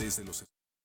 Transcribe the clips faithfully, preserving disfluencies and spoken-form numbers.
Desde los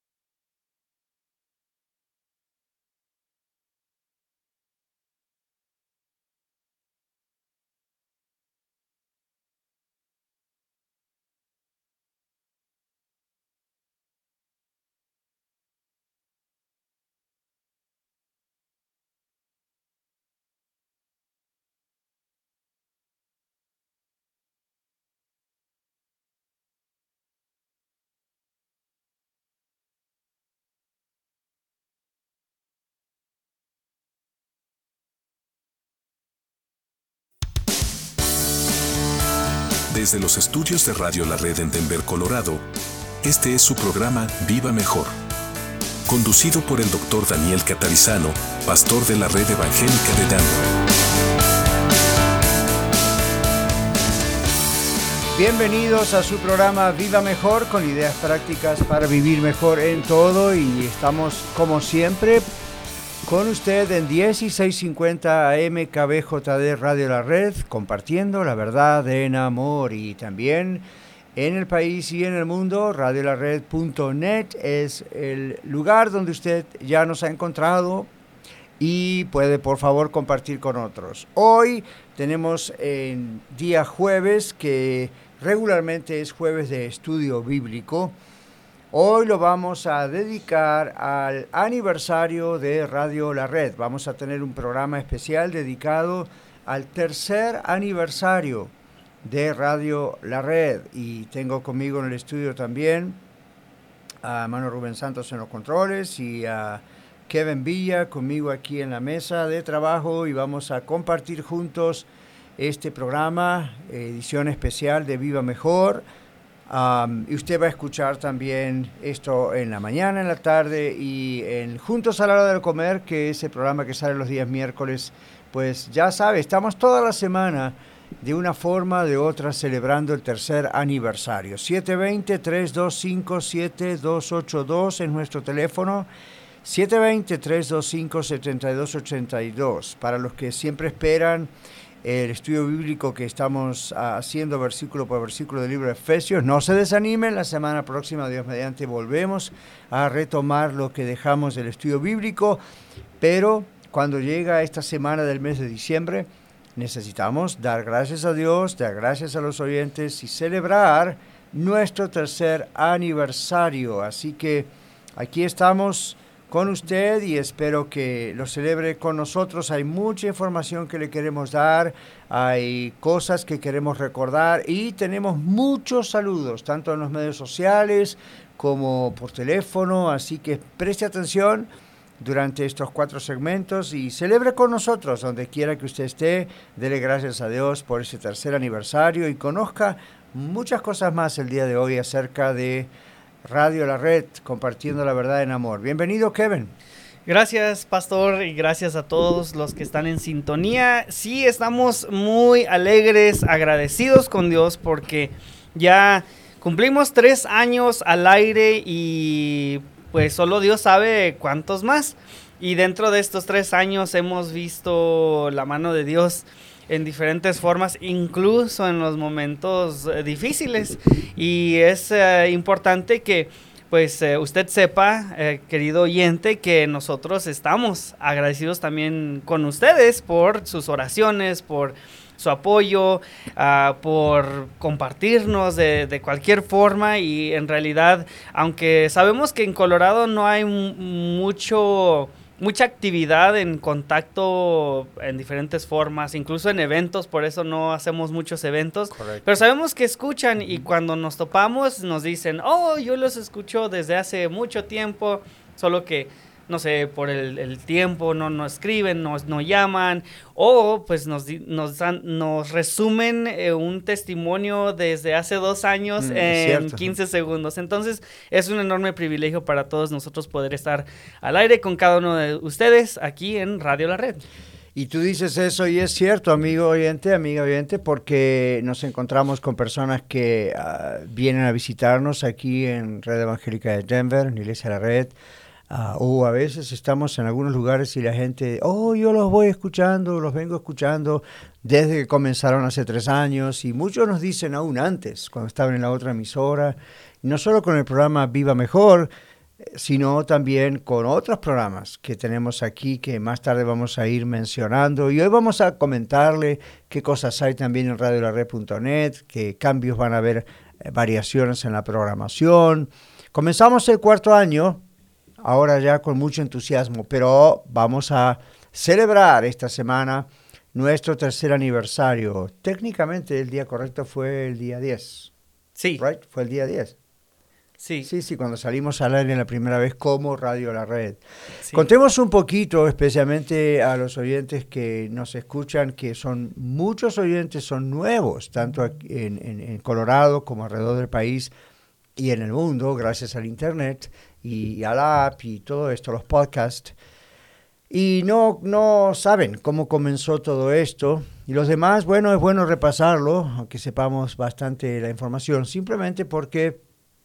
Desde los estudios de Radio La Red en Denver, Colorado, este es su programa Viva Mejor, conducido por el doctor Daniel Catarizano, pastor de la Red Evangélica de Denver. Bienvenidos a su programa Viva Mejor, con ideas prácticas para vivir mejor en todo, y estamos como siempre con usted en dieciséis cincuenta A M K B J D Radio La Red, compartiendo la verdad en amor, y también en el país y en el mundo. radio la red punto net es el lugar donde usted ya nos ha encontrado y puede por favor compartir con otros. Hoy tenemos en día jueves, que regularmente es jueves de estudio bíblico. Hoy lo vamos a dedicar al aniversario de Radio La Red. Vamos a tener un programa especial dedicado al tercer aniversario de Radio La Red. Y tengo conmigo en el estudio también a Manuel Rubén Santos en los controles y a Kevin Villa conmigo aquí en la mesa de trabajo, y vamos a compartir juntos este programa, edición especial de Viva Mejor. Um, y usted va a escuchar también esto en la mañana, en la tarde y en Juntos a la Hora de Comer, que es el programa que sale los días miércoles. Pues ya sabe, estamos toda la semana de una forma o de otra celebrando el tercer aniversario. siete dos cero, tres dos cinco, siete dos ocho dos es nuestro teléfono. siete dos cero, tres dos cinco, siete dos ocho dos. Para los que siempre esperan el estudio bíblico que estamos haciendo versículo por versículo del libro de Efesios, no se desanimen. La semana próxima, Dios mediante, volvemos a retomar lo que dejamos del estudio bíblico, pero cuando llega esta semana del mes de diciembre, necesitamos dar gracias a Dios, dar gracias a los oyentes y celebrar nuestro tercer aniversario. Así que aquí estamos con usted y espero que lo celebre con nosotros. Hay mucha información que le queremos dar, hay cosas que queremos recordar y tenemos muchos saludos, tanto en los medios sociales como por teléfono, así que preste atención durante estos cuatro segmentos y celebre con nosotros donde quiera que usted esté. Dele gracias a Dios por ese tercer aniversario y conozca muchas cosas más el día de hoy acerca de Radio La Red, compartiendo la verdad en amor. Bienvenido, Kevin. Gracias, pastor, y gracias a todos los que están en sintonía. Sí, estamos muy alegres, agradecidos con Dios, porque ya cumplimos tres años al aire y pues solo Dios sabe cuántos más. Y dentro de estos tres años hemos visto la mano de Dios en diferentes formas, incluso en los momentos eh, difíciles. Y es eh, importante que pues eh, usted sepa, eh, querido oyente, que nosotros estamos agradecidos también con ustedes por sus oraciones, por su apoyo, uh, por compartirnos de, de cualquier forma. Y en realidad, aunque sabemos que en Colorado no hay m- mucho... mucha actividad en contacto en diferentes formas, incluso en eventos, por eso no hacemos muchos eventos. Correcto. Pero sabemos que escuchan, y cuando nos topamos nos dicen, oh, yo los escucho desde hace mucho tiempo, solo que, no sé, por el, el tiempo no nos escriben, nos no llaman, o pues nos, nos, dan, nos resumen eh, un testimonio desde hace dos años mm, en quince segundos. Entonces es un enorme privilegio para todos nosotros poder estar al aire con cada uno de ustedes aquí en Radio La Red. Y tú dices eso y es cierto, amigo oyente, amiga oyente, porque nos encontramos con personas que uh, vienen a visitarnos aquí en Red Evangélica de Denver, en la Iglesia de la Red. Uh, o a veces estamos en algunos lugares y la gente, oh, yo los voy escuchando, los vengo escuchando desde que comenzaron hace tres años, y muchos nos dicen aún antes, cuando estaban en la otra emisora, y no solo con el programa Viva Mejor, sino también con otros programas que tenemos aquí que más tarde vamos a ir mencionando, y hoy vamos a comentarle qué cosas hay también en radio la red punto net, qué cambios van a haber, eh, variaciones en la programación. Comenzamos el cuarto año, ahora ya con mucho entusiasmo, pero vamos a celebrar esta semana nuestro tercer aniversario. Técnicamente el día correcto fue el día diez. Sí. Right? Fue el día diez. Sí. Sí, sí, cuando salimos al aire la primera vez como Radio La Red. Sí. Contemos un poquito, especialmente a los oyentes que nos escuchan, que son muchos oyentes, son nuevos, tanto aquí en, en, en Colorado como alrededor del país y en el mundo, gracias al Internet y a la app y todo esto, los podcasts. Y no, no saben cómo comenzó todo esto. Y los demás, bueno, es bueno repasarlo, aunque sepamos bastante la información, simplemente porque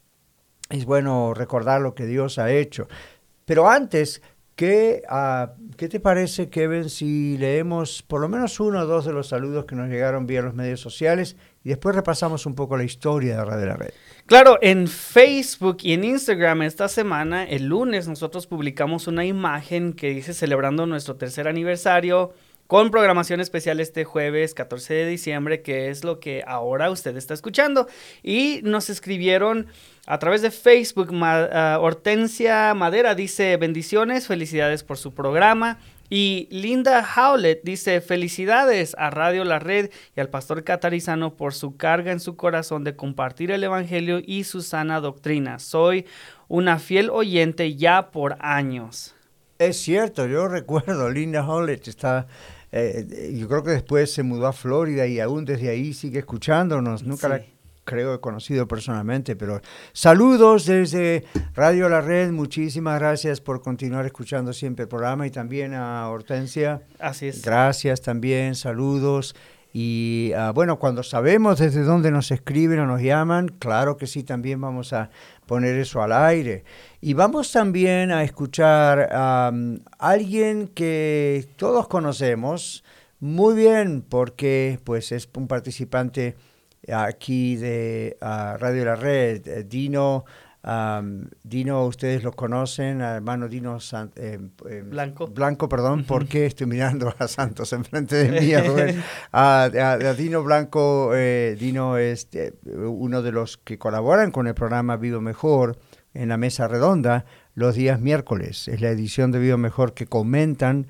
es bueno recordar lo que Dios ha hecho. Pero antes, ¿qué, uh, ¿qué te parece, Kevin, si leemos por lo menos uno o dos de los saludos que nos llegaron vía los medios sociales y después repasamos un poco la historia de Radio La Red? Claro, en Facebook y en Instagram esta semana, el lunes, nosotros publicamos una imagen que dice celebrando nuestro tercer aniversario con programación especial este jueves catorce de diciembre, que es lo que ahora usted está escuchando. Y nos escribieron a través de Facebook, Ma, uh, Hortensia Madera dice bendiciones, felicidades por su programa. Y Linda Howlett dice felicidades a Radio La Red y al pastor Catarizano por su carga en su corazón de compartir el evangelio y su sana doctrina. Soy una fiel oyente ya por años. Es cierto, yo recuerdo, Linda Howlett está, eh, yo creo que después se mudó a Florida y aún desde ahí sigue escuchándonos. Nunca sí. la creo he conocido personalmente, pero saludos desde Radio La Red, muchísimas gracias por continuar escuchando siempre el programa, y también a Hortensia. Así es. Gracias también, saludos. Y uh, bueno, cuando sabemos desde dónde nos escriben o nos llaman, claro que sí, también vamos a poner eso al aire. Y vamos también a escuchar a um, alguien que todos conocemos muy bien, porque pues es un participante aquí de uh, Radio La Red, eh, Dino. Um, Dino, ustedes lo conocen, hermano Dino San, eh, eh, Blanco. Blanco, perdón, porque estoy mirando a Santos enfrente de mí. a, a, a Dino Blanco, eh, Dino es eh, uno de los que colaboran con el programa Viva Mejor en la mesa redonda los días miércoles. Es la edición de Viva Mejor que comentan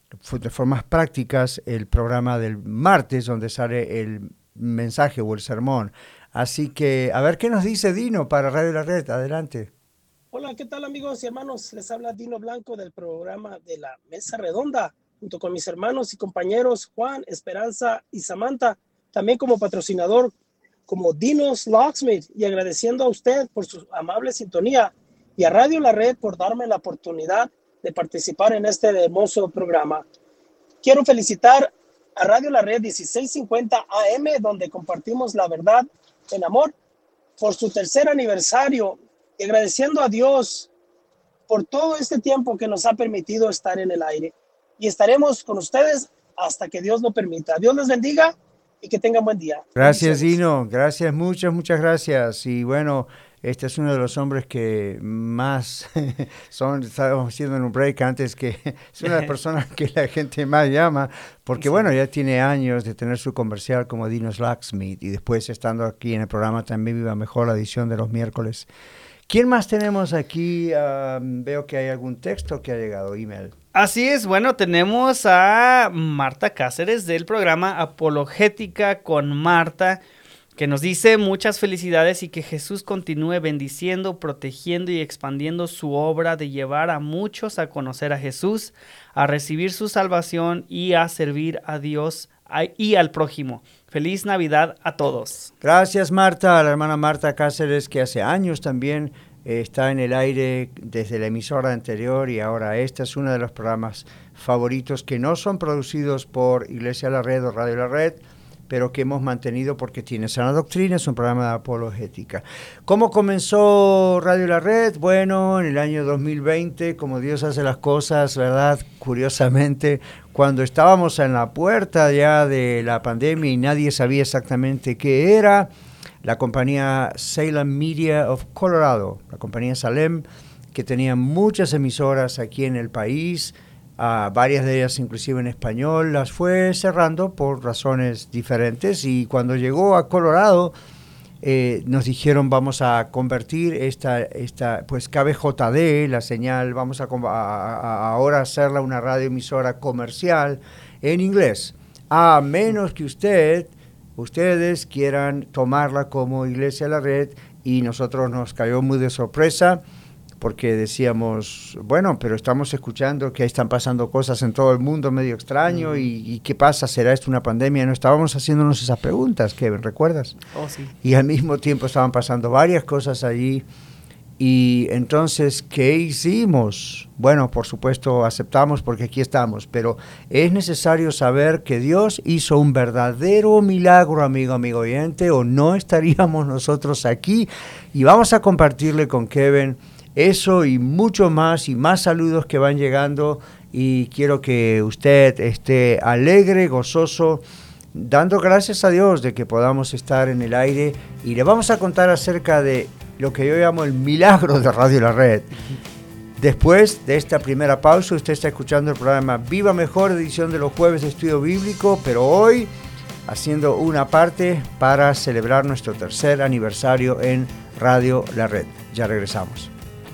de formas prácticas el programa del martes, donde sale el mensaje o el sermón. Así que, a ver qué nos dice Dino para Radio La Red. Adelante. Hola, ¿qué tal, amigos y hermanos? Les habla Dino Blanco del programa de la Mesa Redonda, junto con mis hermanos y compañeros Juan, Esperanza y Samantha, también como patrocinador, como Dino's Locksmith, y agradeciendo a usted por su amable sintonía y a Radio La Red por darme la oportunidad de participar en este hermoso programa. Quiero felicitar a Radio La Red dieciséis cincuenta A M, donde compartimos la verdad en amor, por su tercer aniversario, y agradeciendo a Dios por todo este tiempo que nos ha permitido estar en el aire. Y estaremos con ustedes hasta que Dios lo permita. Dios les bendiga y que tengan buen día. Gracias, Dino. Gracias, muchas, muchas gracias. Y bueno, este es uno de los hombres que más son, estábamos haciendo en un break antes, que es una de las personas que la gente más llama, porque sí. Bueno, ya tiene años de tener su comercial como Dino's Locksmith, y después estando aquí en el programa también Viva Mejor, la edición de los miércoles. ¿Quién más tenemos aquí? Uh, veo que hay algún texto que ha llegado, email. Así es, bueno, tenemos a Marta Cáceres del programa Apologética con Marta, que nos dice muchas felicidades y que Jesús continúe bendiciendo, protegiendo y expandiendo su obra de llevar a muchos a conocer a Jesús, a recibir su salvación y a servir a Dios y al prójimo. Feliz Navidad a todos. Gracias, Marta, a la hermana Marta Cáceres, que hace años también eh, está en el aire desde la emisora anterior, y ahora este es uno de los programas favoritos que no son producidos por Iglesia La Red o Radio La Red, pero que hemos mantenido porque tiene sana doctrina, es un programa de apologética. ¿Cómo comenzó Radio La Red? Bueno, en el año dos mil veinte, como Dios hace las cosas, ¿verdad? Curiosamente, cuando estábamos en la puerta ya de la pandemia y nadie sabía exactamente qué era, la compañía Salem Media of Colorado, la compañía Salem, que tenía muchas emisoras aquí en el país, Uh, varias de ellas inclusive en español, las fue cerrando por razones diferentes, y cuando llegó a Colorado eh, nos dijeron vamos a convertir esta, esta pues K B J D, la señal, vamos a, a, a ahora hacerla una radioemisora comercial en inglés, a menos que usted, ustedes quieran tomarla como Iglesia La Red, y nosotros nos cayó muy de sorpresa, porque decíamos, bueno, pero estamos escuchando que están pasando cosas en todo el mundo medio extraño, mm. y, y ¿qué pasa? ¿Será esto una pandemia? No estábamos haciéndonos esas preguntas, Kevin, ¿recuerdas? Oh, sí. Y al mismo tiempo estaban pasando varias cosas allí, y entonces, ¿qué hicimos? Bueno, por supuesto, aceptamos porque aquí estamos, pero es necesario saber que Dios hizo un verdadero milagro, amigo, amigo oyente, o no estaríamos nosotros aquí, y vamos a compartirle con Kevin eso y mucho más, y más saludos que van llegando, y quiero que usted esté alegre, gozoso, dando gracias a Dios de que podamos estar en el aire, y le vamos a contar acerca de lo que yo llamo el milagro de Radio La Red. Después de esta primera pausa, usted está escuchando el programa Viva Mejor, edición de los jueves de estudio bíblico, pero hoy haciendo una parte para celebrar nuestro tercer aniversario en Radio La Red. Ya regresamos.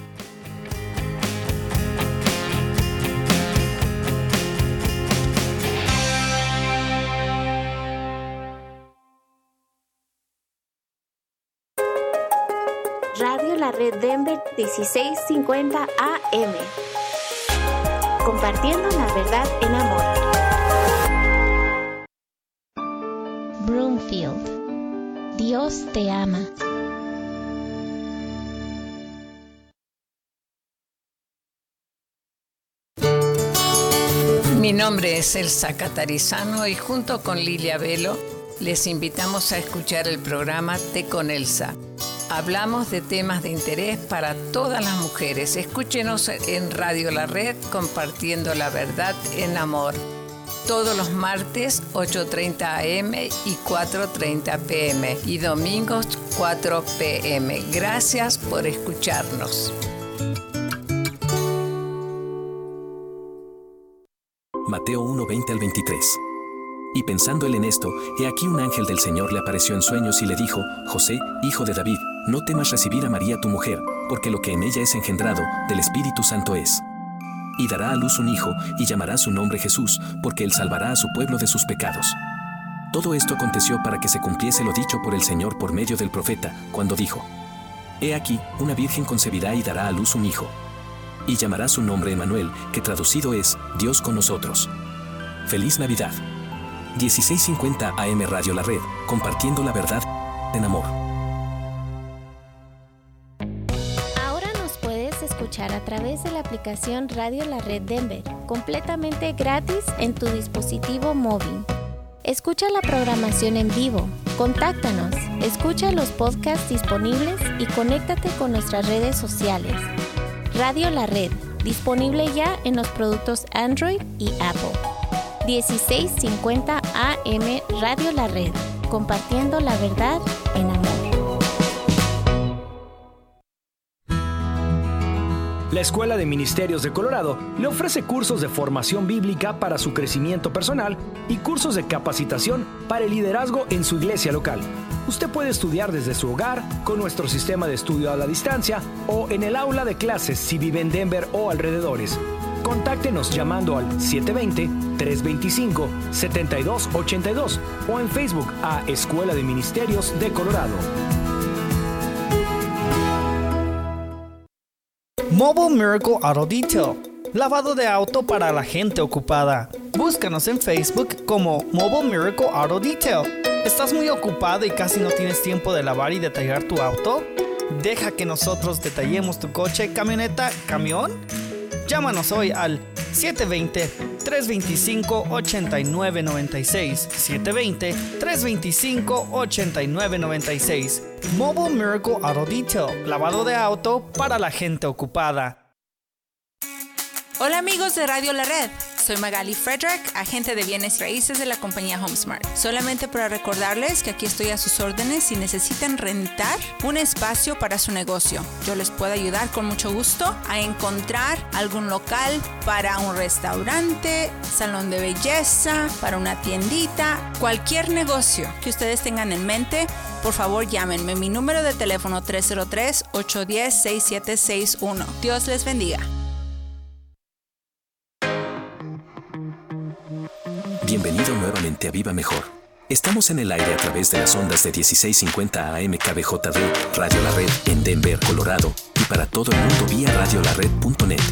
Radio La Red Denver dieciséis cincuenta A M. Compartiendo la verdad en amor. Broomfield. Dios te ama. Mi nombre es Elsa Catarizano, y junto con Lilia Velo les invitamos a escuchar el programa Té con Elsa. Hablamos de temas de interés para todas las mujeres. Escúchenos en Radio La Red, compartiendo la verdad en amor. Todos los martes, ocho treinta A M y cuatro treinta P M. Y domingos, cuatro P M. Gracias por escucharnos. Mateo uno, veinte al veintitrés. Y pensando él en esto, he aquí un ángel del Señor le apareció en sueños y le dijo: José, hijo de David, no temas recibir a María tu mujer, porque lo que en ella es engendrado, del Espíritu Santo es. Y dará a luz un hijo, y llamará su nombre Jesús, porque él salvará a su pueblo de sus pecados. Todo esto aconteció para que se cumpliese lo dicho por el Señor por medio del profeta, cuando dijo: He aquí, una virgen concebirá y dará a luz un hijo. Y llamará su nombre Emmanuel, que traducido es, Dios con nosotros. ¡Feliz Navidad! dieciséis cincuenta A M Radio La Red, compartiendo la verdad en amor. Ahora nos puedes escuchar a través de la aplicación Radio La Red Denver, completamente gratis en tu dispositivo móvil. Escucha la programación en vivo, contáctanos, escucha los podcasts disponibles y conéctate con nuestras redes sociales. Radio La Red, disponible ya en los productos Android y Apple. dieciséis cincuenta A M Radio La Red, compartiendo la verdad en amor. La Escuela de Ministerios de Colorado le ofrece cursos de formación bíblica para su crecimiento personal y cursos de capacitación para el liderazgo en su iglesia local. Usted puede estudiar desde su hogar, con nuestro sistema de estudio a la distancia, o en el aula de clases si vive en Denver o alrededores. Contáctenos llamando al siete dos cero, tres dos cinco, siete dos ocho dos o en Facebook a Escuela de Ministerios de Colorado. Mobile Miracle Auto Detail. Lavado de auto para la gente ocupada. Búscanos en Facebook como Mobile Miracle Auto Detail. ¿Estás muy ocupado y casi no tienes tiempo de lavar y detallar tu auto? Deja que nosotros detallemos tu coche, camioneta, camión. Llámanos hoy al siete dos cero, tres dos cinco, ocho nueve nueve seis. siete dos cero, tres dos cinco, ocho nueve nueve seis. Mobile Miracle Auto Detail, lavado de auto para la gente ocupada. Hola amigos de Radio La Red, soy Magali Frederick, agente de bienes raíces de la compañía HomeSmart. Solamente para recordarles que aquí estoy a sus órdenes si necesitan rentar un espacio para su negocio. Yo les puedo ayudar con mucho gusto a encontrar algún local para un restaurante, salón de belleza, para una tiendita, cualquier negocio que ustedes tengan en mente. Por favor, llámenme. Mi número de teléfono tres cero tres, ocho uno cero, seis siete seis uno. Dios les bendiga. Bienvenido nuevamente a Viva Mejor. Estamos en el aire a través de las ondas de dieciséis cincuenta A M K B J D, Radio La Red, en Denver, Colorado, y para todo el mundo vía radio la red punto net.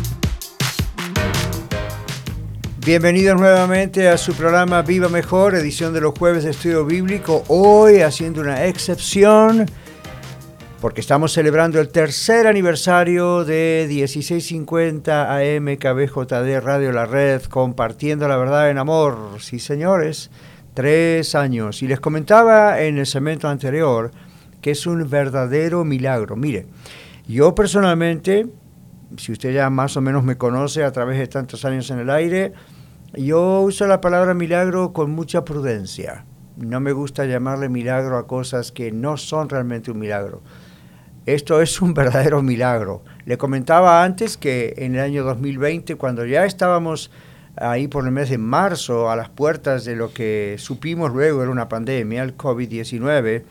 Bienvenidos nuevamente a su programa Viva Mejor, edición de los jueves de estudio bíblico. Hoy haciendo una excepción, porque estamos celebrando el tercer aniversario de dieciséis cincuenta A M K B J D Radio La Red, compartiendo la verdad en amor. Sí, señores, tres años. Y les comentaba en el segmento anterior que es un verdadero milagro. Mire, yo personalmente, si usted ya más o menos me conoce a través de tantos años en el aire, yo uso la palabra milagro con mucha prudencia. No me gusta llamarle milagro a cosas que no son realmente un milagro. Esto es un verdadero milagro. Le comentaba antes que en el año dos mil veinte, cuando ya estábamos ahí por el mes de marzo, a las puertas de lo que supimos luego era una pandemia, el COVID diecinueve,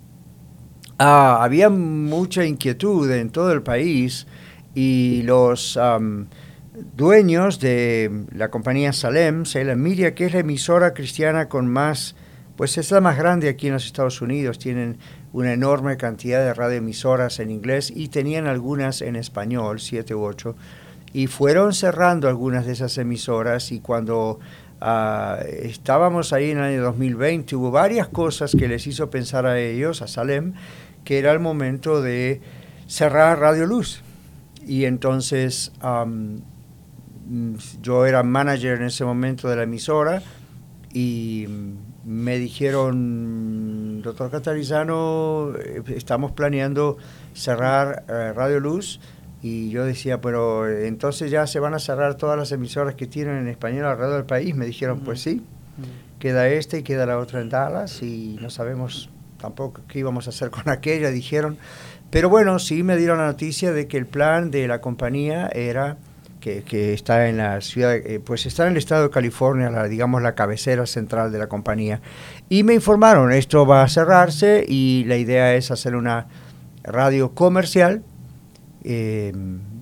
ah, había mucha inquietud en todo el país y los um, dueños de la compañía Salem, Salem Media, que es la emisora cristiana con más, pues es la más grande aquí en los Estados Unidos, tienen una enorme cantidad de radioemisoras en inglés y tenían algunas en español, siete u ocho, y fueron cerrando algunas de esas emisoras y cuando uh, estábamos ahí en el año dos mil veinte hubo varias cosas que les hizo pensar a ellos, a Salem, que era el momento de cerrar Radio Luz. Y entonces um, yo era manager en ese momento de la emisora y me dijeron, doctor Catarizano, estamos planeando cerrar eh, Radio Luz. Y yo decía, pero entonces ya se van a cerrar todas las emisoras que tienen en español alrededor del país. Me dijeron, uh-huh. pues sí, uh-huh. queda esta y queda la otra en Dallas y no sabemos tampoco qué íbamos a hacer con aquella, dijeron. Pero bueno, sí me dieron la noticia de que el plan de la compañía era que, que está en la ciudad, eh, pues está en el estado de California, la, digamos la cabecera central de la compañía. Y me informaron, esto va a cerrarse y la idea es hacer una radio comercial eh,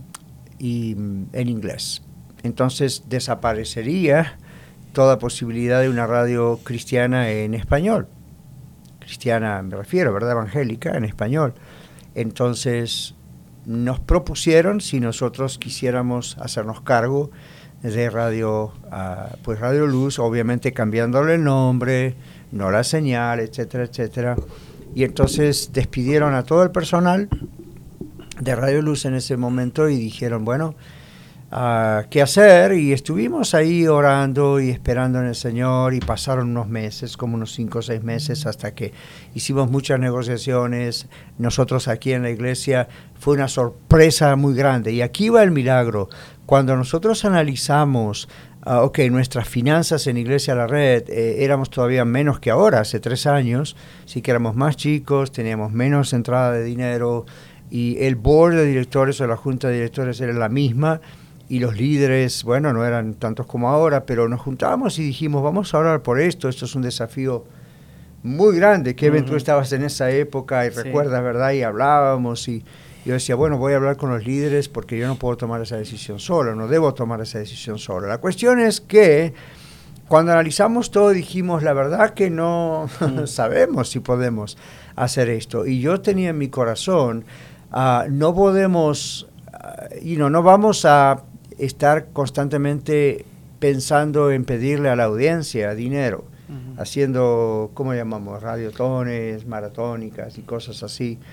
y en inglés. Entonces desaparecería toda posibilidad de una radio cristiana en español. Cristiana me refiero, ¿verdad? Evangélica en español. Entonces nos propusieron si nosotros quisiéramos hacernos cargo de Radio, uh, pues Radio Luz, obviamente cambiándole el nombre, no la señal, etcétera, etcétera. Y entonces despidieron a todo el personal de Radio Luz en ese momento y dijeron, bueno, uh, ¿qué hacer? Y estuvimos ahí orando y esperando en el Señor y pasaron unos meses, como unos cinco o seis meses, hasta que hicimos muchas negociaciones. Nosotros aquí en la iglesia fue una sorpresa muy grande. Y aquí va el milagro. Cuando nosotros analizamos, uh, ok, nuestras finanzas en Iglesia La Red, eh, éramos todavía menos que ahora, hace tres años, sí que éramos más chicos, teníamos menos entrada de dinero, y el board de directores o la junta de directores era la misma, y los líderes, bueno, no eran tantos como ahora, pero nos juntábamos y dijimos, vamos a orar por esto, esto es un desafío muy grande. Kevin, uh-huh. tú estabas en esa época y sí. recuerdas, ¿verdad? Y hablábamos y yo decía, bueno, voy a hablar con los líderes porque yo no puedo tomar esa decisión solo, no debo tomar esa decisión solo. La cuestión es que cuando analizamos todo dijimos, la verdad que no uh-huh. sabemos si podemos hacer esto. Y yo tenía en mi corazón, uh, no podemos, uh, you know, no vamos a estar constantemente pensando en pedirle a la audiencia dinero, uh-huh. haciendo, ¿cómo llamamos? Radiotones, maratónicas y cosas así.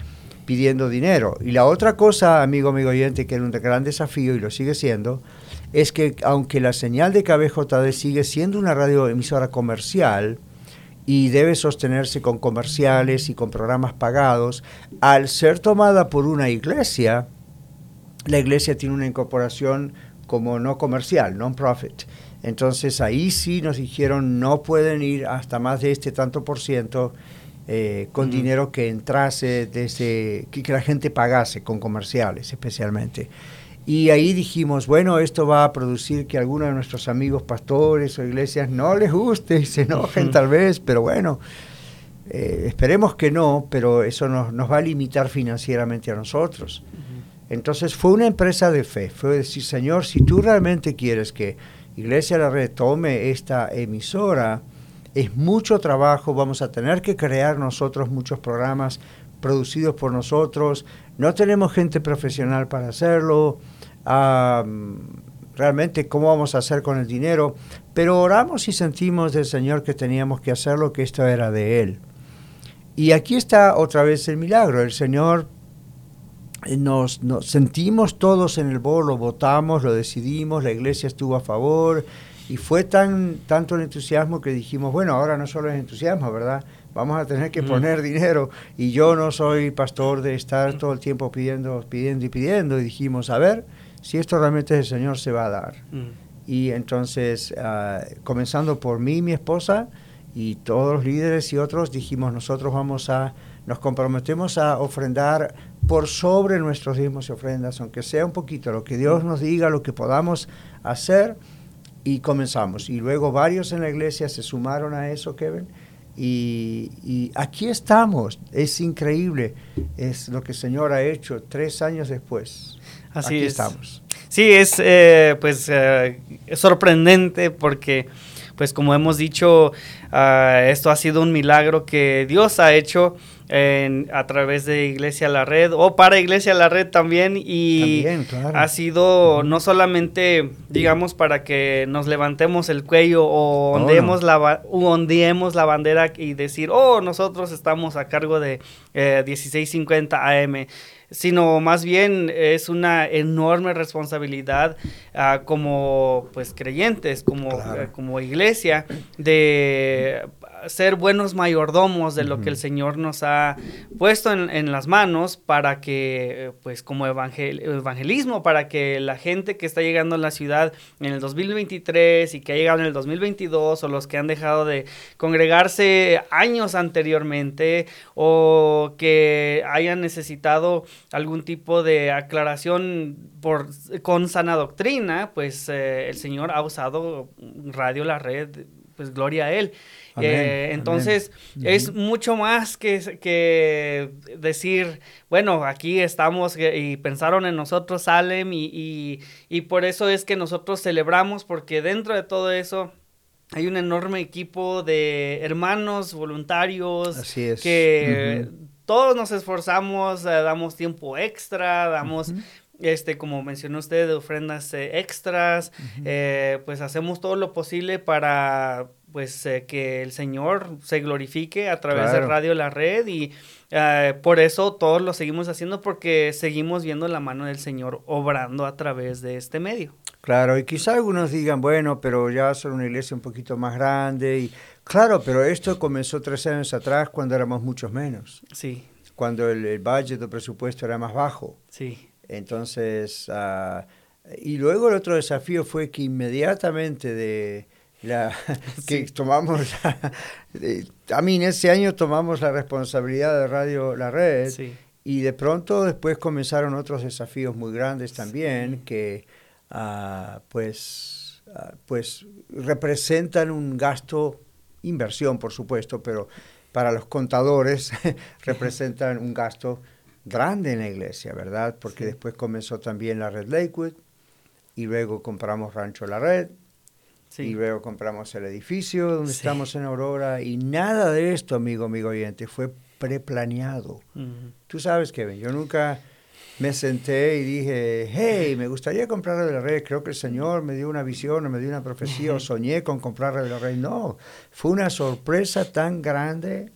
pidiendo dinero. Y la otra cosa, amigo, amigo oyente, que era un gran desafío y lo sigue siendo, es que aunque la señal de K B J D sigue siendo una radioemisora comercial y debe sostenerse con comerciales y con programas pagados, al ser tomada por una iglesia, la iglesia tiene una incorporación como no comercial, non-profit. Entonces ahí sí nos dijeron no pueden ir hasta más de este tanto por ciento eh, con uh-huh. dinero que entrase desde, que, que la gente pagase con comerciales especialmente. Y ahí dijimos, bueno, esto va a producir que algunos de nuestros amigos pastores o iglesias no les guste y se enojen uh-huh. tal vez, pero bueno, eh, esperemos que no, pero eso nos, nos va a limitar financieramente a nosotros. Uh-huh. Entonces fue una empresa de fe, fue decir, Señor, si tú realmente quieres que Iglesia La Red tome esta emisora, es mucho trabajo, vamos a tener que crear nosotros muchos programas producidos por nosotros, no tenemos gente profesional para hacerlo, um, realmente cómo vamos a hacer con el dinero, pero oramos y sentimos del Señor que teníamos que hacerlo, que esto era de Él. Y aquí está otra vez el milagro, el Señor nos, nos sentimos todos en el board, lo votamos, lo decidimos, la iglesia estuvo a favor, y fue tan tanto el entusiasmo que dijimos, bueno, ahora no solo es entusiasmo, ¿verdad? Vamos a tener que mm. poner dinero, y yo no soy pastor de estar todo el tiempo pidiendo, pidiendo y pidiendo, y dijimos, a ver, si esto realmente es el Señor, se va a dar. Mm. Y entonces, uh, comenzando por mí y mi esposa, y todos los líderes y otros, dijimos, nosotros vamos a, nos comprometemos a ofrendar por sobre nuestros diezmos y ofrendas, aunque sea un poquito, lo que Dios nos diga, lo que podamos hacer, y comenzamos. Y luego varios en la iglesia se sumaron a eso, Kevin, y, y aquí estamos. Es increíble, es lo que el Señor ha hecho tres años después. Así aquí es. estamos. Sí, es eh, pues eh, es sorprendente porque, pues como hemos dicho, uh, esto ha sido un milagro que Dios ha hecho en, a través de Iglesia La Red, o para Iglesia La Red también, y también, claro. ha sido no solamente, digamos, para que nos levantemos el cuello o ondeemos, oh, no. la, ondeemos la bandera y decir, oh, nosotros estamos a cargo de eh, dieciséis cincuenta A M, sino más bien es una enorme responsabilidad uh, como pues creyentes, como, claro. uh, como iglesia, de ser buenos mayordomos de uh-huh. lo que el Señor nos ha puesto en, en las manos para que, pues como evangel- evangelismo, para que la gente que está llegando a la ciudad en el dos mil veintitrés y que ha llegado en el dos mil veintidós, o los que han dejado de congregarse años anteriormente, o que hayan necesitado algún tipo de aclaración por, con sana doctrina, pues eh, el Señor ha usado Radio La Red, pues gloria a Él. Amén, eh, entonces amén. Es uh-huh. mucho más que, que decir, bueno, aquí estamos y pensaron en nosotros, Salem, y, y, y por eso es que nosotros celebramos, porque dentro de todo eso hay un enorme equipo de hermanos voluntarios. Así es. Que uh-huh. todos nos esforzamos, eh, damos tiempo extra, damos... Uh-huh. Este, como mencionó usted, de ofrendas eh, extras, uh-huh. eh, pues hacemos todo lo posible para pues eh, que el Señor se glorifique a través claro. de Radio La Red, y eh, por eso todos lo seguimos haciendo, porque seguimos viendo la mano del Señor obrando a través de este medio. Claro, y quizá algunos digan, bueno, pero ya son una iglesia un poquito más grande, y claro, pero esto comenzó tres años atrás cuando éramos muchos menos. Sí. Cuando el, el budget o presupuesto era más bajo. Sí. Entonces, uh, y luego el otro desafío fue que inmediatamente de la que sí. tomamos, la, de, a mí en ese año tomamos la responsabilidad de Radio La Red, sí. y de pronto después comenzaron otros desafíos muy grandes también, sí. que uh, pues, uh, pues representan un gasto, inversión por supuesto, pero para los contadores representan un gasto grande en la iglesia, ¿verdad? Porque sí. después comenzó también la Red Lakewood, y luego compramos Rancho La Red, sí. y luego compramos el edificio donde sí. estamos en Aurora, y nada de esto, amigo, amigo oyente, fue preplaneado. Uh-huh. Tú sabes, Kevin, yo nunca me senté y dije, hey, me gustaría comprar Radio La Red, creo que el Señor me dio una visión, o me dio una profecía, uh-huh. o soñé con comprar Radio La Red. No, fue una sorpresa tan grande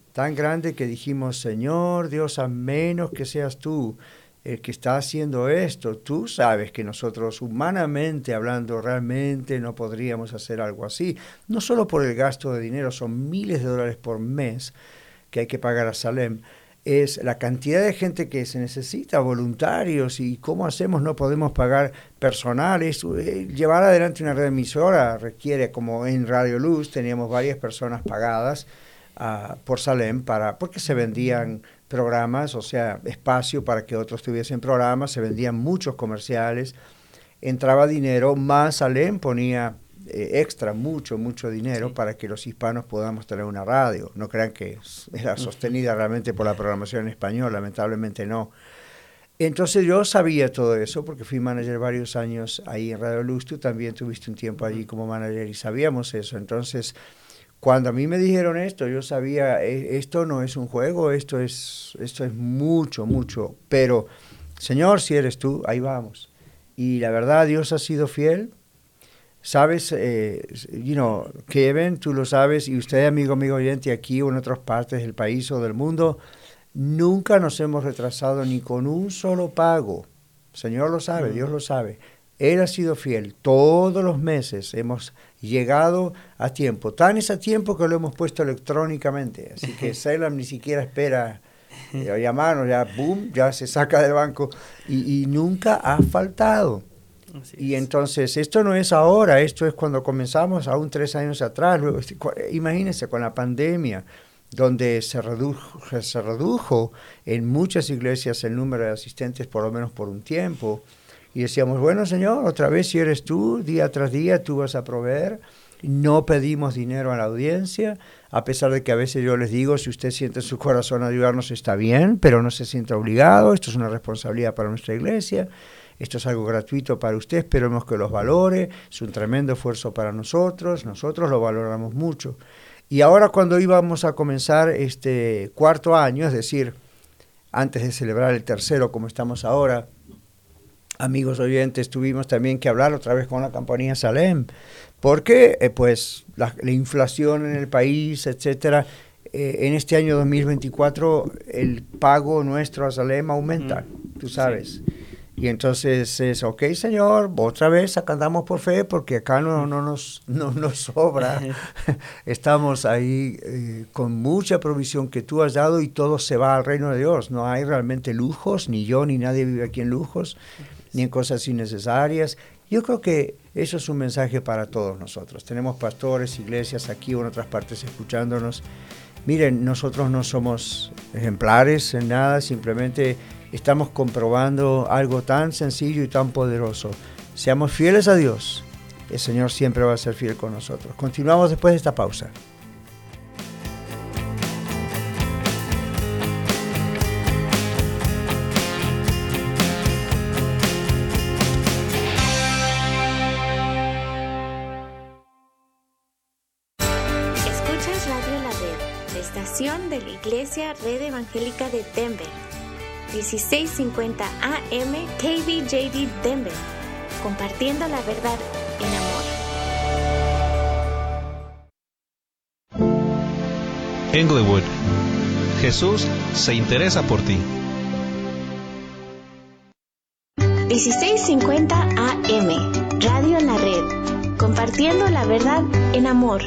tan grande que dijimos, Señor Dios, a menos que seas tú el que está haciendo esto, tú sabes que nosotros humanamente hablando realmente no podríamos hacer algo así. No solo por el gasto de dinero, son miles de dólares por mes que hay que pagar a Salem. Es la cantidad de gente que se necesita, voluntarios, y cómo hacemos, no podemos pagar personales. Llevar adelante una red emisora requiere, como en Radio Luz, teníamos varias personas pagadas uh, por Salem, para, porque se vendían programas, o sea, espacio para que otros tuviesen programas, se vendían muchos comerciales, entraba dinero, más Salem ponía eh, extra, mucho, mucho dinero sí. para que los hispanos podamos tener una radio. No crean que era sostenida realmente por la programación en español, lamentablemente no. Entonces yo sabía todo eso porque fui manager varios años ahí en Radio Luz, tú también tuviste un tiempo allí como manager y sabíamos eso. Entonces, cuando a mí me dijeron esto, yo sabía, esto no es un juego, esto es, esto es mucho, mucho. Pero, Señor, si eres tú, ahí vamos. Y la verdad, Dios ha sido fiel. Sabes, eh, you know, Kevin, tú lo sabes, y usted, amigo, amigo oyente, aquí o en otras partes del país o del mundo, nunca nos hemos retrasado ni con un solo pago. Señor lo sabe, mm. Dios lo sabe. Él ha sido fiel. Todos los meses hemos llegado a tiempo. Tan es a tiempo que lo hemos puesto electrónicamente. Así que Salem ni siquiera espera eh, llamarnos, ya boom, ya se saca del banco. Y, y nunca ha faltado. Así y es. Entonces, esto no es ahora, esto es cuando comenzamos, aún tres años atrás. Luego, imagínense, con la pandemia, donde se redujo, se redujo en muchas iglesias el número de asistentes, por lo menos por un tiempo. Y decíamos, bueno, Señor, otra vez si eres tú, día tras día tú vas a proveer. No pedimos dinero a la audiencia, a pesar de que a veces yo les digo, si usted siente en su corazón ayudarnos está bien, pero no se sienta obligado, esto es una responsabilidad para nuestra iglesia, esto es algo gratuito para usted, esperemos que los valore, es un tremendo esfuerzo para nosotros, nosotros lo valoramos mucho. Y ahora cuando íbamos a comenzar este cuarto año, es decir, antes de celebrar el tercero como estamos ahora, amigos oyentes, tuvimos también que hablar otra vez con la compañía Salem, porque eh, pues la, la inflación en el país, etcétera, eh, en este año dos mil veinticuatro el pago nuestro a Salem aumenta, mm. tú sabes. Sí. Y entonces es, ok, Señor, otra vez acá andamos por fe, porque acá no, no, nos, no nos sobra. Estamos ahí eh, con mucha provisión que tú has dado y todo se va al reino de Dios. No hay realmente lujos, ni yo ni nadie vive aquí en lujos, ni en cosas innecesarias. Yo creo que eso es un mensaje para todos nosotros. Tenemos pastores, iglesias aquí o en otras partes escuchándonos. Miren, nosotros no somos ejemplares en nada, simplemente estamos comprobando algo tan sencillo y tan poderoso. Seamos fieles a Dios. El Señor siempre va a ser fiel con nosotros. Continuamos después de esta pausa. Escuchas Radio La Red, la estación de la Iglesia Red Evangélica de Denver. dieciséis cincuenta A M K B J D Denver, compartiendo la verdad en amor. Englewood, Jesús se interesa por ti. dieciséis cincuenta A M, Radio La Red, compartiendo la verdad en amor.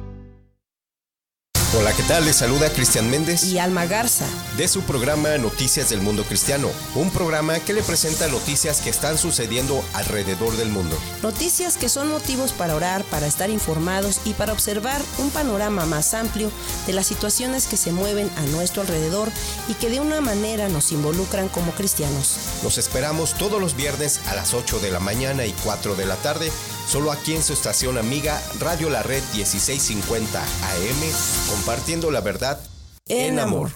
Hola, ¿qué tal? Les saluda Cristian Méndez y Alma Garza de su programa Noticias del Mundo Cristiano, un programa que le presenta noticias que están sucediendo alrededor del mundo. Noticias que son motivos para orar, para estar informados y para observar un panorama más amplio de las situaciones que se mueven a nuestro alrededor y que de una manera nos involucran como cristianos. Los esperamos todos los viernes a las ocho de la mañana y cuatro de la tarde, solo aquí en su estación amiga Radio La Red dieciséis cincuenta A M, compartiendo la verdad en, en amor.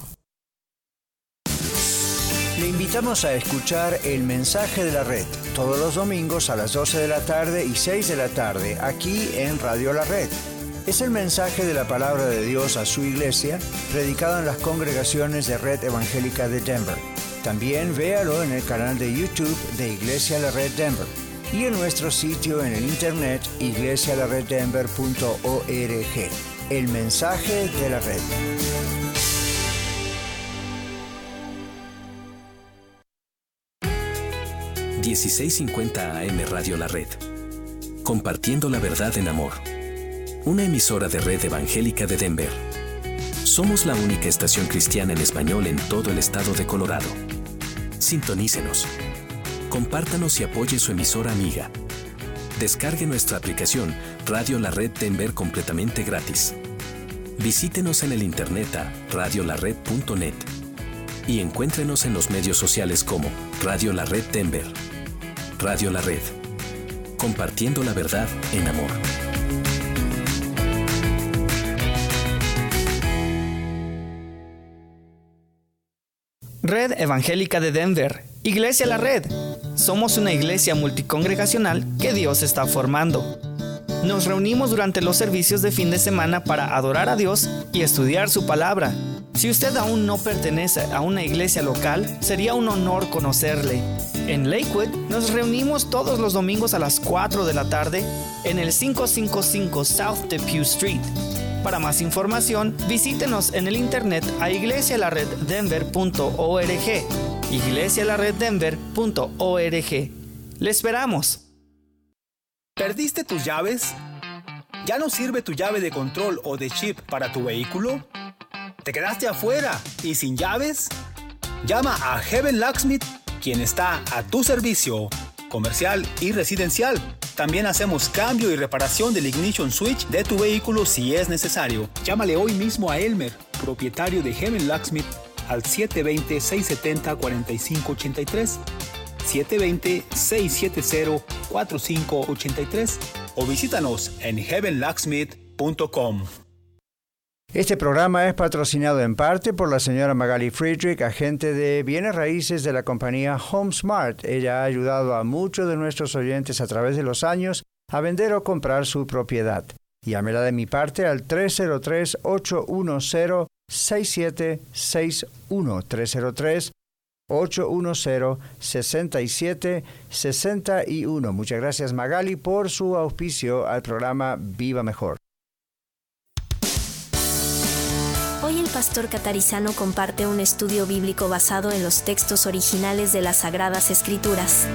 Le invitamos a escuchar el mensaje de la red todos los domingos a las doce de la tarde y seis de la tarde aquí en Radio La Red. Es el mensaje de la palabra de Dios a su iglesia, predicado en las congregaciones de Red Evangélica de Denver. También véalo en el canal de YouTube de Iglesia La Red Denver y en nuestro sitio en el internet iglesia la red denver punto org. El mensaje de la red. dieciséis cincuenta A M Radio La Red. Compartiendo la verdad en amor. Una emisora de Red Evangélica de Denver. Somos la única estación cristiana en español en todo el estado de Colorado. Sintonícenos. Compártanos y apoye su emisora amiga. Descargue nuestra aplicación Radio La Red Denver completamente gratis. Visítenos en el internet a radio la red punto net y encuéntrenos en los medios sociales como Radio La Red Denver. Radio La Red. Compartiendo la verdad en amor. Red Evangélica de Denver, Iglesia La Red. Somos una iglesia multicongregacional que Dios está formando. Nos reunimos durante los servicios de fin de semana para adorar a Dios y estudiar su palabra. Si usted aún no pertenece a una iglesia local, sería un honor conocerle. En Lakewood nos reunimos todos los domingos a las cuatro de la tarde en el quinientos cincuenta y cinco South Depew Street. Para más información, visítenos en el internet a iglesia la red denver punto org. iglesia la red denver punto org. ¡Le esperamos! ¿Perdiste tus llaves? ¿Ya no sirve tu llave de control o de chip para tu vehículo? ¿Te quedaste afuera y sin llaves? Llama a Heaven Locksmith, quien está a tu servicio, comercial y residencial. También hacemos cambio y reparación del ignition switch de tu vehículo si es necesario. Llámale hoy mismo a Elmer, propietario de Heaven Locksmith, al siete dos cero, seis siete cero, cuatro cinco ocho tres, siete dos cero, seis siete cero, cuatro cinco ocho tres o visítanos en heaven locksmith punto com. Este programa es patrocinado en parte por la señora Magali Friedrich, agente de bienes raíces de la compañía HomeSmart. Ella ha ayudado a muchos de nuestros oyentes a través de los años a vender o comprar su propiedad. Llámela de mi parte al tres cero tres, ocho uno cero, seis siete seis uno, tres cero tres, ocho uno cero, seis siete seis uno. Muchas gracias, Magali, por su auspicio al programa Viva Mejor. Hoy el pastor Catarizano comparte un estudio bíblico basado en los textos originales de las Sagradas Escrituras.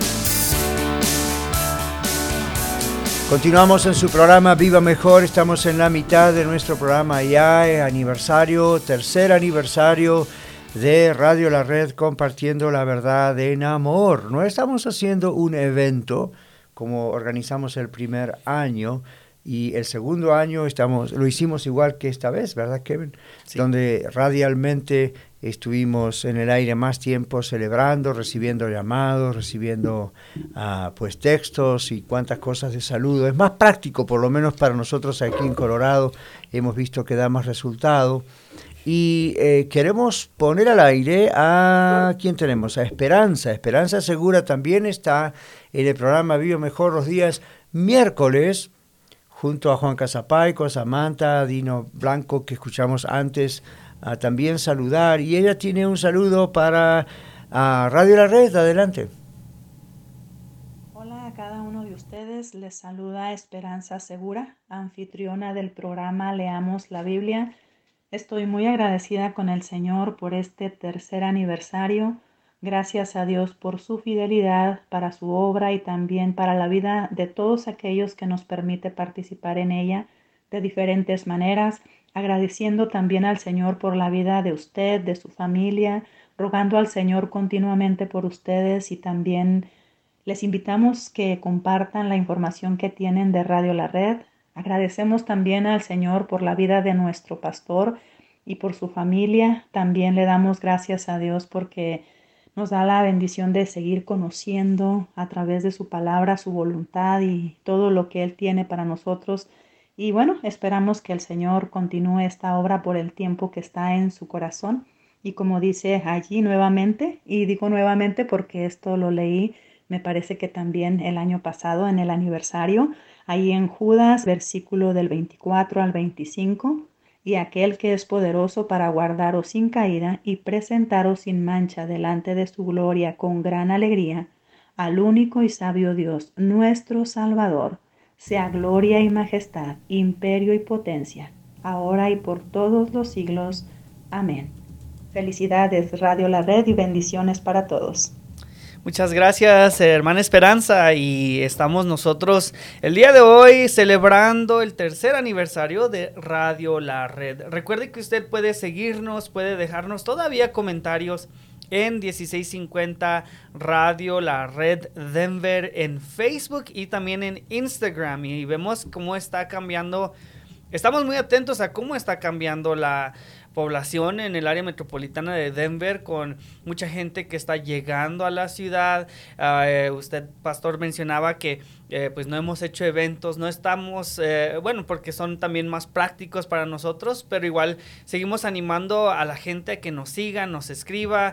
Continuamos en su programa Viva Mejor. Estamos en la mitad de nuestro programa ya, aniversario, tercer aniversario de Radio La Red, compartiendo la verdad en amor. No estamos haciendo un evento como organizamos el primer año, y el segundo año estamos, lo hicimos igual que esta vez, ¿verdad, Kevin? Sí. Donde radialmente estuvimos en el aire más tiempo celebrando, recibiendo llamados, recibiendo uh, pues textos y cuantas cosas de saludo. Es más práctico, por lo menos para nosotros aquí en Colorado, hemos visto que da más resultado. Y eh, queremos poner al aire a, ¿quién tenemos? A Esperanza. Esperanza Segura también está en el programa Viva Mejor los días miércoles, junto a Juan Casapaico, Samantha, Dino Blanco, que escuchamos antes, uh, también saludar. Y ella tiene un saludo para uh, Radio La Red. Adelante. Hola a cada uno de ustedes. Les saluda Esperanza Segura, anfitriona del programa Leamos la Biblia. Estoy muy agradecida con el Señor por este tercer aniversario. Gracias a Dios por su fidelidad para su obra y también para la vida de todos aquellos que nos permite participar en ella de diferentes maneras, agradeciendo también al Señor por la vida de usted, de su familia, rogando al Señor continuamente por ustedes y también les invitamos que compartan la información que tienen de Radio La Red. Agradecemos también al Señor por la vida de nuestro pastor y por su familia. También le damos gracias a Dios porque nos da la bendición de seguir conociendo a través de su palabra, su voluntad y todo lo que Él tiene para nosotros. Y bueno, esperamos que el Señor continúe esta obra por el tiempo que está en su corazón. Y como dice allí nuevamente, y digo nuevamente porque esto lo leí, me parece que también el año pasado en el aniversario, ahí en Judas, versículo del veinticuatro al veinticinco, y aquel que es poderoso para guardaros sin caída y presentaros sin mancha delante de su gloria con gran alegría, al único y sabio Dios, nuestro Salvador, sea gloria y majestad, imperio y potencia, ahora y por todos los siglos. Amén. Felicidades, Radio La Red, y bendiciones para todos. Muchas gracias, hermana Esperanza, y estamos nosotros el día de hoy celebrando el tercer aniversario de Radio La Red. Recuerde que usted puede seguirnos, puede dejarnos todavía comentarios en dieciséis cincuenta Radio La Red Denver en Facebook y también en Instagram, y vemos cómo está cambiando. Estamos muy atentos a cómo está cambiando la población en el área metropolitana de Denver, con mucha gente que está llegando a la ciudad. Uh, usted, pastor, mencionaba que eh, pues no hemos hecho eventos, no estamos, eh, bueno, porque son también más prácticos para nosotros, pero igual seguimos animando a la gente a que nos siga, nos escriba,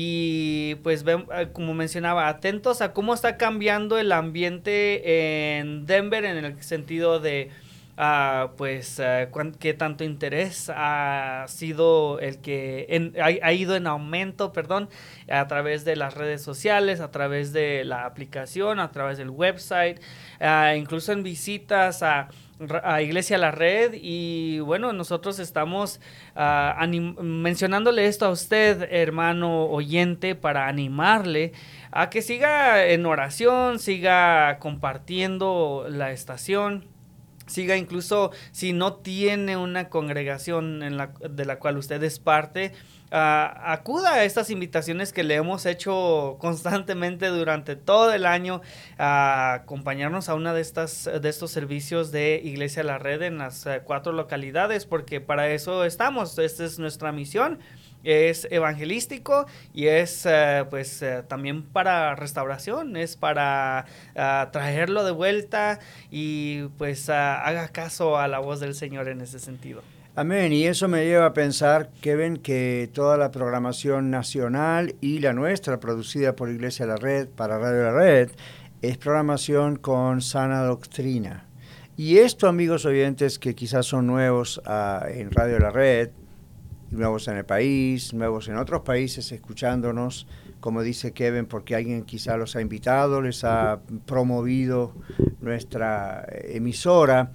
y pues ven, como mencionaba, atentos a cómo está cambiando el ambiente en Denver en el sentido de Uh, pues uh, qué tanto interés ha sido el que en, ha, ha ido en aumento, perdón, a través de las redes sociales, a través de la aplicación, a través del website, uh, incluso en visitas a, a Iglesia La Red. Y bueno, nosotros estamos uh, anim- mencionándole esto a usted, hermano oyente, para animarle a que siga en oración, siga compartiendo la estación, siga, incluso si no tiene una congregación en la, de la cual usted es parte, uh, acuda a estas invitaciones que le hemos hecho constantemente durante todo el año, a acompañarnos a una de estas de estos servicios de Iglesia La Red en las uh, cuatro localidades, porque para eso estamos. Esta es nuestra misión. Es evangelístico y es uh, pues uh, también para restauración, es para uh, traerlo de vuelta, y pues uh, haga caso a la voz del Señor en ese sentido. Amén, y eso me lleva a pensar, Kevin, que toda la programación nacional y la nuestra, producida por Iglesia La Red para Radio La Red, es programación con sana doctrina. Y esto, amigos oyentes que quizás son nuevos uh, en Radio La Red, nuevos en el país, nuevos en otros países escuchándonos, como dice Kevin, porque alguien quizá los ha invitado, les ha promovido nuestra emisora.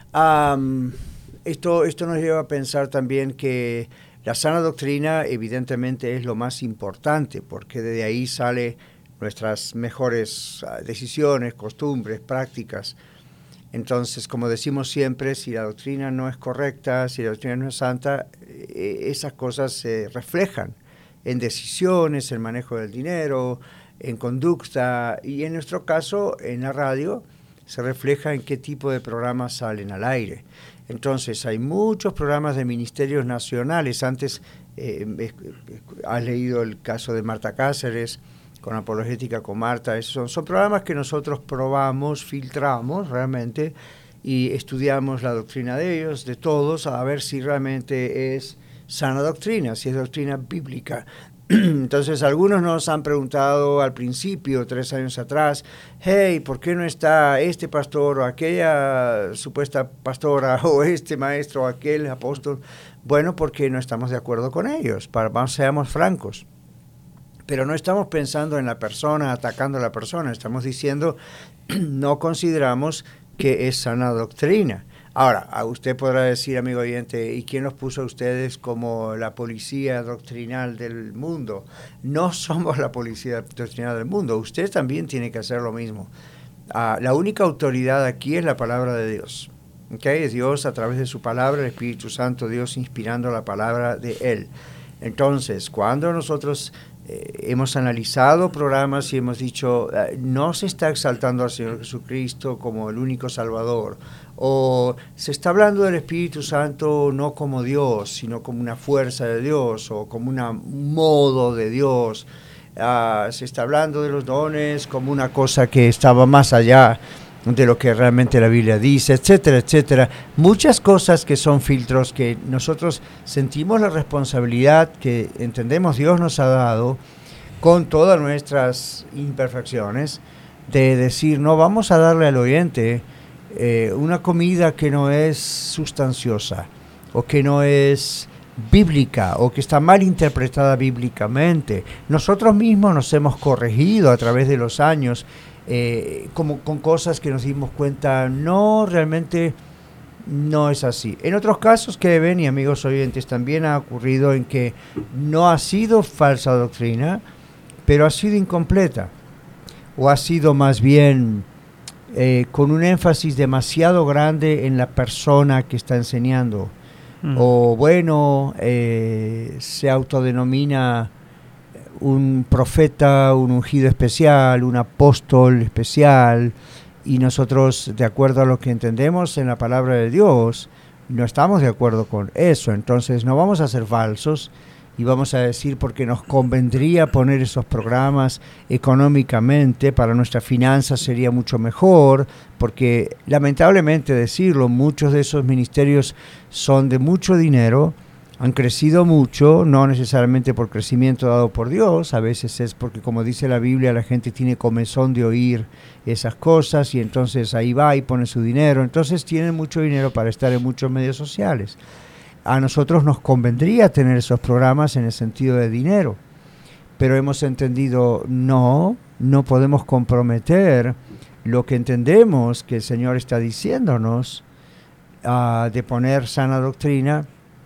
Um, esto, esto nos lleva a pensar también que la sana doctrina evidentemente es lo más importante, porque de ahí salen nuestras mejores decisiones, costumbres, prácticas. Entonces, como decimos siempre, si la doctrina no es correcta, si la doctrina no es santa, eh, esas cosas se reflejan en decisiones, en manejo del dinero, en conducta, y en nuestro caso, en la radio, se refleja en qué tipo de programas salen al aire. Entonces, hay muchos programas de ministerios nacionales. Antes, eh, eh, has leído el caso de Marta Cáceres, con Apologética con Marta. Esos son, son programas que nosotros probamos, filtramos realmente y estudiamos la doctrina de ellos, de todos, a ver si realmente es sana doctrina, si es doctrina bíblica. Entonces, algunos nos han preguntado al principio, tres años atrás, hey, ¿por qué no está este pastor o aquella supuesta pastora o este maestro o aquel apóstol? Bueno, porque no estamos de acuerdo con ellos, para, seamos francos. Pero no estamos pensando en la persona, atacando a la persona, estamos diciendo, no consideramos que es sana doctrina. Ahora, a usted podrá decir, amigo oyente, ¿y quién los puso a ustedes como la policía doctrinal del mundo? No somos la policía doctrinal del mundo, usted también tiene que hacer lo mismo. Uh, la única autoridad aquí es la palabra de Dios. ¿Okay? Es Dios a través de su palabra, el Espíritu Santo, Dios inspirando la palabra de Él. Entonces, cuando nosotros Eh, hemos analizado programas y hemos dicho, eh, no se está exaltando al Señor Jesucristo como el único Salvador, o se está hablando del Espíritu Santo no como Dios, sino como una fuerza de Dios, o como un modo de Dios, uh, se está hablando de los dones como una cosa que estaba más allá de lo que realmente la Biblia dice, etcétera, etcétera. Muchas cosas que son filtros que nosotros sentimos la responsabilidad que entendemos Dios nos ha dado con todas nuestras imperfecciones de decir, no vamos a darle al oyente eh, una comida que no es sustanciosa o que no es bíblica o que está mal interpretada bíblicamente. Nosotros mismos nos hemos corregido a través de los años Eh, como con cosas que nos dimos cuenta, no, realmente no es así. En otros casos que ven, y amigos oyentes, también ha ocurrido en que no ha sido falsa doctrina, pero ha sido incompleta. ¿O ha sido más bien eh, con un énfasis demasiado grande en la persona que está enseñando? Mm. O bueno, eh, se autodenomina un profeta, un ungido especial, un apóstol especial, y nosotros, de acuerdo a lo que entendemos en la palabra de Dios, no estamos de acuerdo con eso. Entonces no vamos a ser falsos y vamos a decir porque nos convendría poner esos programas económicamente, para nuestras finanzas sería mucho mejor, porque lamentablemente decirlo, muchos de esos ministerios son de mucho dinero, han crecido mucho, no necesariamente por crecimiento dado por Dios, a veces es porque, como dice la Biblia, la gente tiene comezón de oír esas cosas y entonces ahí va y pone su dinero, entonces tienen mucho dinero para estar en muchos medios sociales. A nosotros nos convendría tener esos programas en el sentido de dinero, pero hemos entendido, no, no podemos comprometer lo que entendemos que el Señor está diciéndonos, uh, de poner sana doctrina,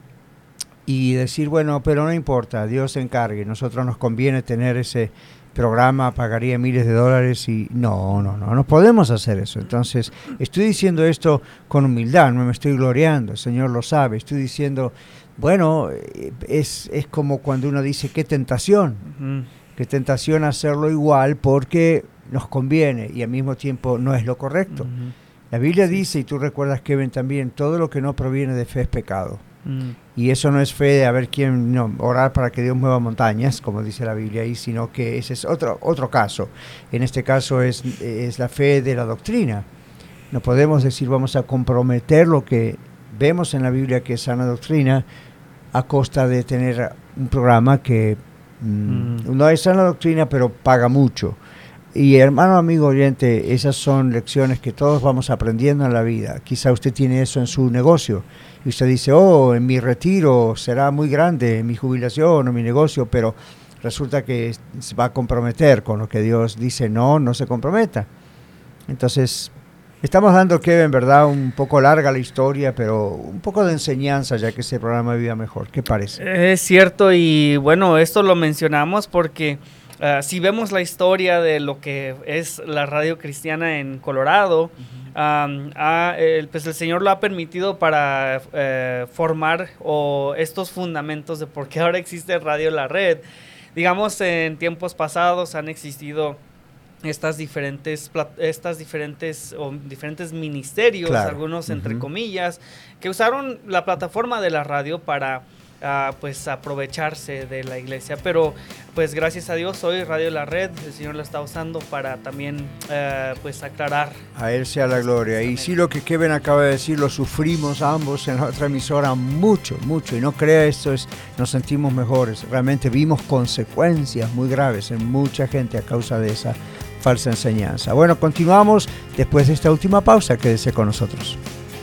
y decir, bueno, pero no importa, Dios se encargue, nosotros nos conviene tener ese programa, pagaría miles de dólares y no, no, no, no podemos hacer eso. Entonces, estoy diciendo esto con humildad, no me estoy gloriando, el Señor lo sabe, estoy diciendo, bueno, es, es como cuando uno dice, qué tentación, uh-huh. qué tentación hacerlo igual porque nos conviene y al mismo tiempo no es lo correcto. Uh-huh. La Biblia sí. dice, y tú recuerdas, Kevin, también, todo lo que no proviene de fe es pecado. Mm. Y eso no es fe de a ver quién, no, orar para que Dios mueva montañas, como dice la Biblia ahí, sino que ese es otro, otro caso. En este caso es, es la fe de la doctrina. No podemos decir vamos a comprometer lo que vemos en la Biblia que es sana doctrina a costa de tener un programa que mm, mm. no es sana doctrina pero paga mucho. Y hermano, amigo oyente, esas son lecciones que todos vamos aprendiendo en la vida. Quizá usted tiene eso en su negocio y usted dice, oh, en mi retiro será muy grande, en mi jubilación o mi negocio, pero resulta que se va a comprometer con lo que Dios dice, no, no se comprometa. Entonces, estamos dando, Kevin, en verdad, un poco larga la historia, pero un poco de enseñanza, ya que ese programa Viva Mejor. ¿Qué parece? Es cierto, y bueno, esto lo mencionamos porque Uh, si vemos la historia de lo que es la radio cristiana en Colorado, uh-huh. um, ha, el, pues el Señor lo ha permitido para uh, formar o estos fundamentos de por qué ahora existe Radio La Red. Digamos, en tiempos pasados han existido estas diferentes estas diferentes o diferentes ministerios, claro. algunos uh-huh. entre comillas, que usaron la plataforma de la radio para Uh, pues aprovecharse de la iglesia, pero pues gracias a Dios hoy Radio La Red, el Señor la está usando para también uh, pues aclarar. A Él sea la gloria. Y sí, lo que Kevin acaba de decir, lo sufrimos ambos en la otra emisora mucho, mucho, y no crea esto es, nos sentimos mejores, realmente vimos consecuencias muy graves en mucha gente a causa de esa falsa enseñanza. Bueno, continuamos después de esta última pausa, quédese con nosotros.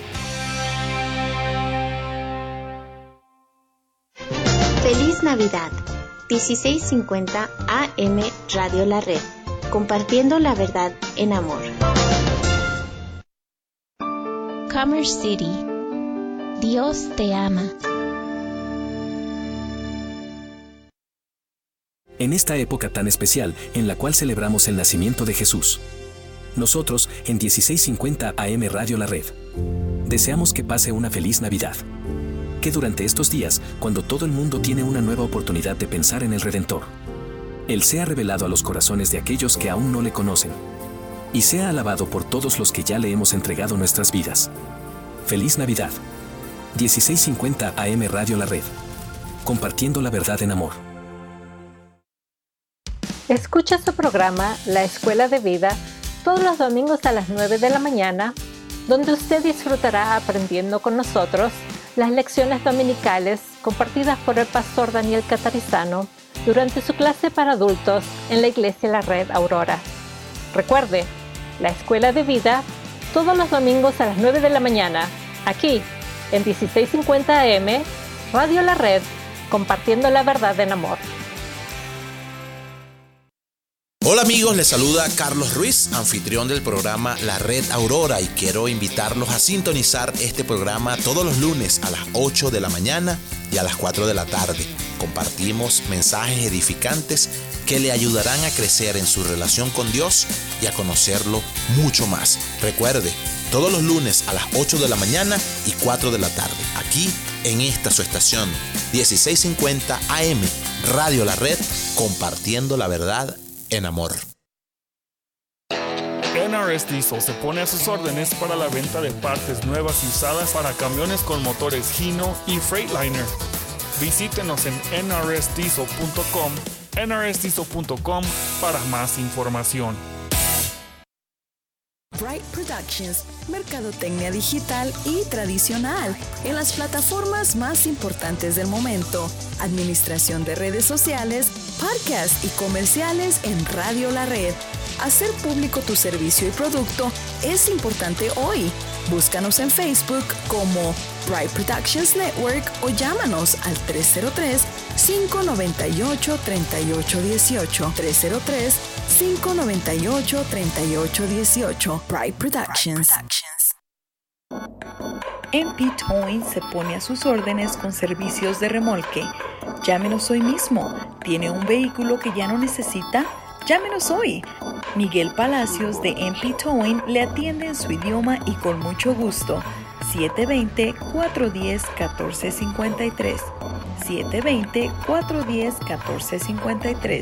Feliz Navidad, dieciséis cincuenta A M Radio La Red, compartiendo la verdad en amor. Commerce City, Dios te ama. En esta época tan especial en la cual celebramos el nacimiento de Jesús, nosotros en dieciséis cincuenta A M Radio La Red deseamos que pase una feliz Navidad. Que durante estos días, cuando todo el mundo tiene una nueva oportunidad de pensar en el Redentor, Él sea revelado a los corazones de aquellos que aún no le conocen, y sea alabado por todos los que ya le hemos entregado nuestras vidas. Feliz Navidad. dieciséis cincuenta A M Radio La Red. Compartiendo la verdad en amor. Escucha su programa La Escuela de Vida todos los domingos a las nueve de la mañana, donde usted disfrutará aprendiendo con nosotros las lecciones dominicales compartidas por el pastor Daniel Catarizano durante su clase para adultos en la Iglesia La Red Aurora. Recuerde, la Escuela de Vida, todos los domingos a las nueve de la mañana, aquí en dieciséis cincuenta A M, Radio La Red, compartiendo la verdad en amor. Hola amigos, les saluda Carlos Ruiz, anfitrión del programa La Red Aurora, y quiero invitarlos a sintonizar este programa todos los lunes a las ocho de la mañana y a las cuatro de la tarde. Compartimos mensajes edificantes que le ayudarán a crecer en su relación con Dios y a conocerlo mucho más. Recuerde, todos los lunes a las ocho de la mañana y cuatro de la tarde, aquí en esta su estación dieciséis cincuenta A M, Radio La Red, compartiendo la verdad en amor. N R S Diesel se pone a sus órdenes para la venta de partes nuevas y usadas para camiones con motores Hino y Freightliner. Visítenos en N R S diesel punto com, N R S diesel punto com para más información. Bright Productions, mercadotecnia digital y tradicional en las plataformas más importantes del momento, administración de redes sociales, podcasts y comerciales en Radio La Red. Hacer público tu servicio y producto es importante hoy. Búscanos en Facebook como Bright Productions Network o llámanos al tres cero tres, cinco nueve ocho, tres ocho uno ocho. tres cero tres, cinco nueve ocho, tres ocho uno ocho. Bright Productions. M P Towing se pone a sus órdenes con servicios de remolque. Llámenos hoy mismo. ¿Tiene un vehículo que ya no necesita? Llámenos hoy. Miguel Palacios de M P Towing le atiende en su idioma y con mucho gusto. siete dos cero, cuatro uno cero, uno cuatro cinco tres. siete dos cero, cuatro uno cero, uno cuatro cinco tres.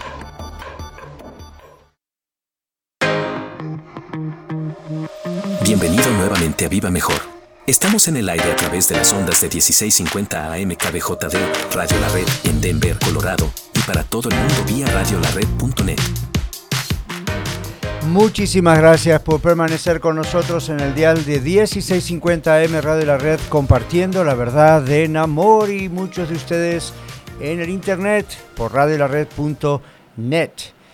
Bienvenido nuevamente a Viva Mejor. Estamos en el aire a través de las ondas de dieciséis cincuenta A M K B J D, Radio La Red, en Denver, Colorado, y para todo el mundo vía radio la red punto net. Muchísimas gracias por permanecer con nosotros en el dial de dieciséis cincuenta A M Radio La Red, compartiendo la verdad en amor, y muchos de ustedes en el internet por radio la red punto net.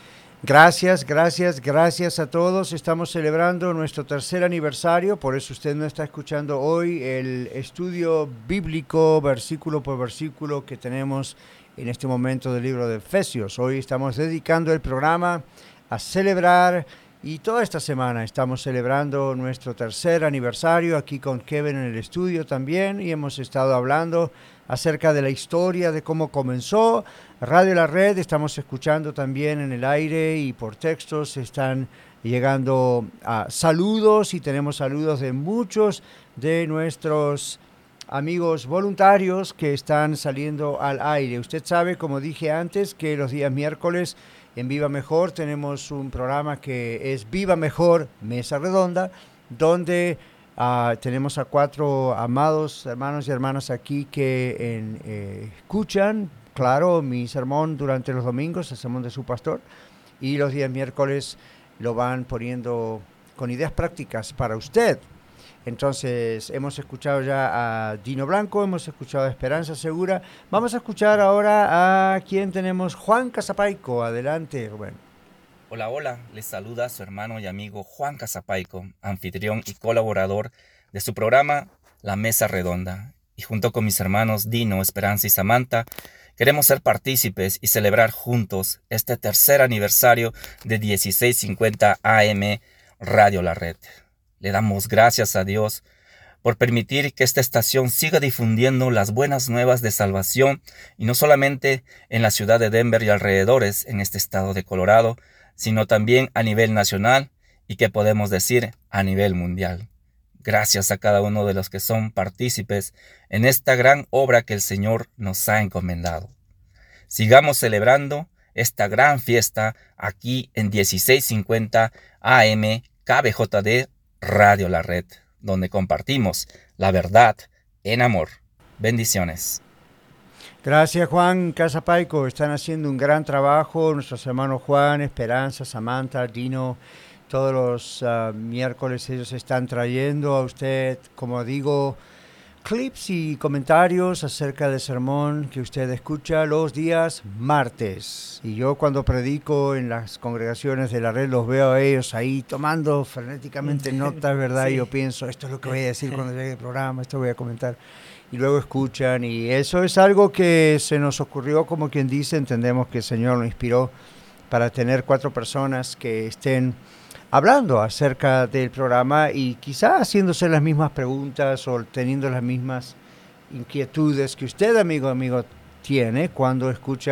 Gracias, gracias, gracias a todos. Estamos celebrando nuestro tercer aniversario, por eso usted no está escuchando hoy el estudio bíblico, versículo por versículo, que tenemos en este momento del libro de Efesios. Hoy estamos dedicando el programa a celebrar, y toda esta semana estamos celebrando nuestro tercer aniversario aquí con Kevin en el estudio también, y hemos estado hablando acerca de la historia de cómo comenzó Radio La Red. Estamos escuchando también en el aire y por textos están llegando a saludos, y tenemos saludos de muchos de nuestros amigos voluntarios que están saliendo al aire. Usted sabe, como dije antes, que los días miércoles en Viva Mejor tenemos un programa que es Viva Mejor Mesa Redonda, donde uh, tenemos a cuatro amados hermanos y hermanas aquí que en, eh, escuchan, claro, mi sermón durante los domingos, el sermón de su pastor, y los días miércoles lo van poniendo con ideas prácticas para usted. Entonces, hemos escuchado ya a Dino Blanco, hemos escuchado a Esperanza Segura. Vamos a escuchar ahora a quien tenemos, Juan Casapaico. Adelante, Rubén. Hola, hola. Les saluda su hermano y amigo Juan Casapaico, anfitrión y colaborador de su programa La Mesa Redonda. Y junto con mis hermanos Dino, Esperanza y Samantha, queremos ser partícipes y celebrar juntos este tercer aniversario de dieciséis cincuenta A M Radio La Red. Le damos gracias a Dios por permitir que esta estación siga difundiendo las buenas nuevas de salvación, y no solamente en la ciudad de Denver y alrededores, en este estado de Colorado, sino también a nivel nacional y, que podemos decir, a nivel mundial. Gracias a cada uno de los que son partícipes en esta gran obra que el Señor nos ha encomendado. Sigamos celebrando esta gran fiesta aquí en dieciséis cincuenta A M K B J D Radio La Red, donde compartimos la verdad en amor. Bendiciones. Gracias, Juan Casapaico. Están haciendo un gran trabajo nuestros hermanos Juan, Esperanza, Samantha, Dino. Todos los uh, miércoles ellos están trayendo a usted, como digo, clips y comentarios acerca del sermón que usted escucha los días martes. Y yo, cuando predico en las congregaciones de la red, los veo a ellos ahí tomando frenéticamente notas, ¿verdad? Sí. Y yo pienso, esto es lo que voy a decir cuando llegue el programa, esto voy a comentar. Y luego escuchan, y eso es algo que se nos ocurrió, como quien dice. Entendemos que el Señor lo inspiró para tener cuatro personas que estén hablando acerca del programa y quizá haciéndose las mismas preguntas o teniendo las mismas inquietudes que usted, amigo, amigo, tiene cuando escucha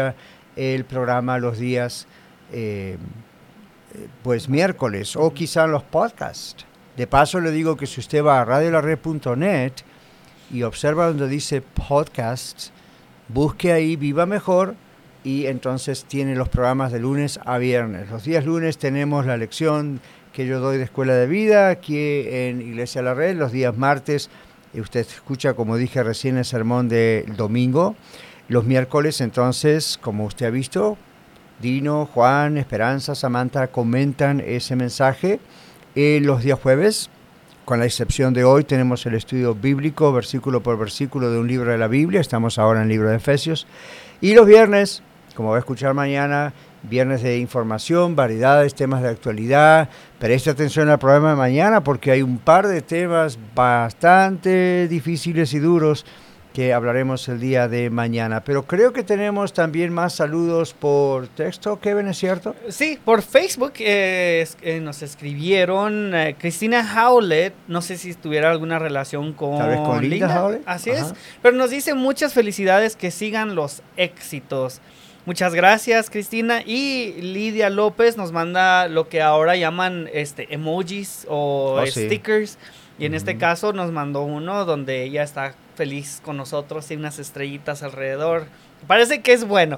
el programa los días eh, pues miércoles o quizá los podcasts. De paso le digo que si usted va a radio la red punto net y observa donde dice podcasts, busque ahí Viva Mejor y entonces tiene los programas de lunes a viernes. Los días lunes tenemos la lección que yo doy de Escuela de Vida aquí en Iglesia La Red. Los días martes usted escucha, como dije recién, el sermón del domingo. Los miércoles, entonces, como usted ha visto, Dino, Juan, Esperanza, Samantha comentan ese mensaje. En los días jueves, con la excepción de hoy, tenemos el estudio bíblico, versículo por versículo de un libro de la Biblia. Estamos ahora en el libro de Efesios. Y los viernes, como va a escuchar mañana, viernes de información, variedades, temas de actualidad. Preste atención al programa de mañana porque hay un par de temas bastante difíciles y duros que hablaremos el día de mañana. Pero creo que tenemos también más saludos por texto, Kevin, ¿es cierto? Sí, por Facebook eh, eh, nos escribieron eh, Cristina Howlett, no sé si tuviera alguna relación con, Tal vez con Linda, Linda Howlett. Así Ajá. es, pero nos dice muchas felicidades, que sigan los éxitos. Muchas gracias, Cristina. Y Lidia López nos manda lo que ahora llaman este emojis o Oh, sí. stickers. Y en Ujú. este caso nos mandó uno donde ella está feliz con nosotros y unas estrellitas alrededor. Parece que es bueno.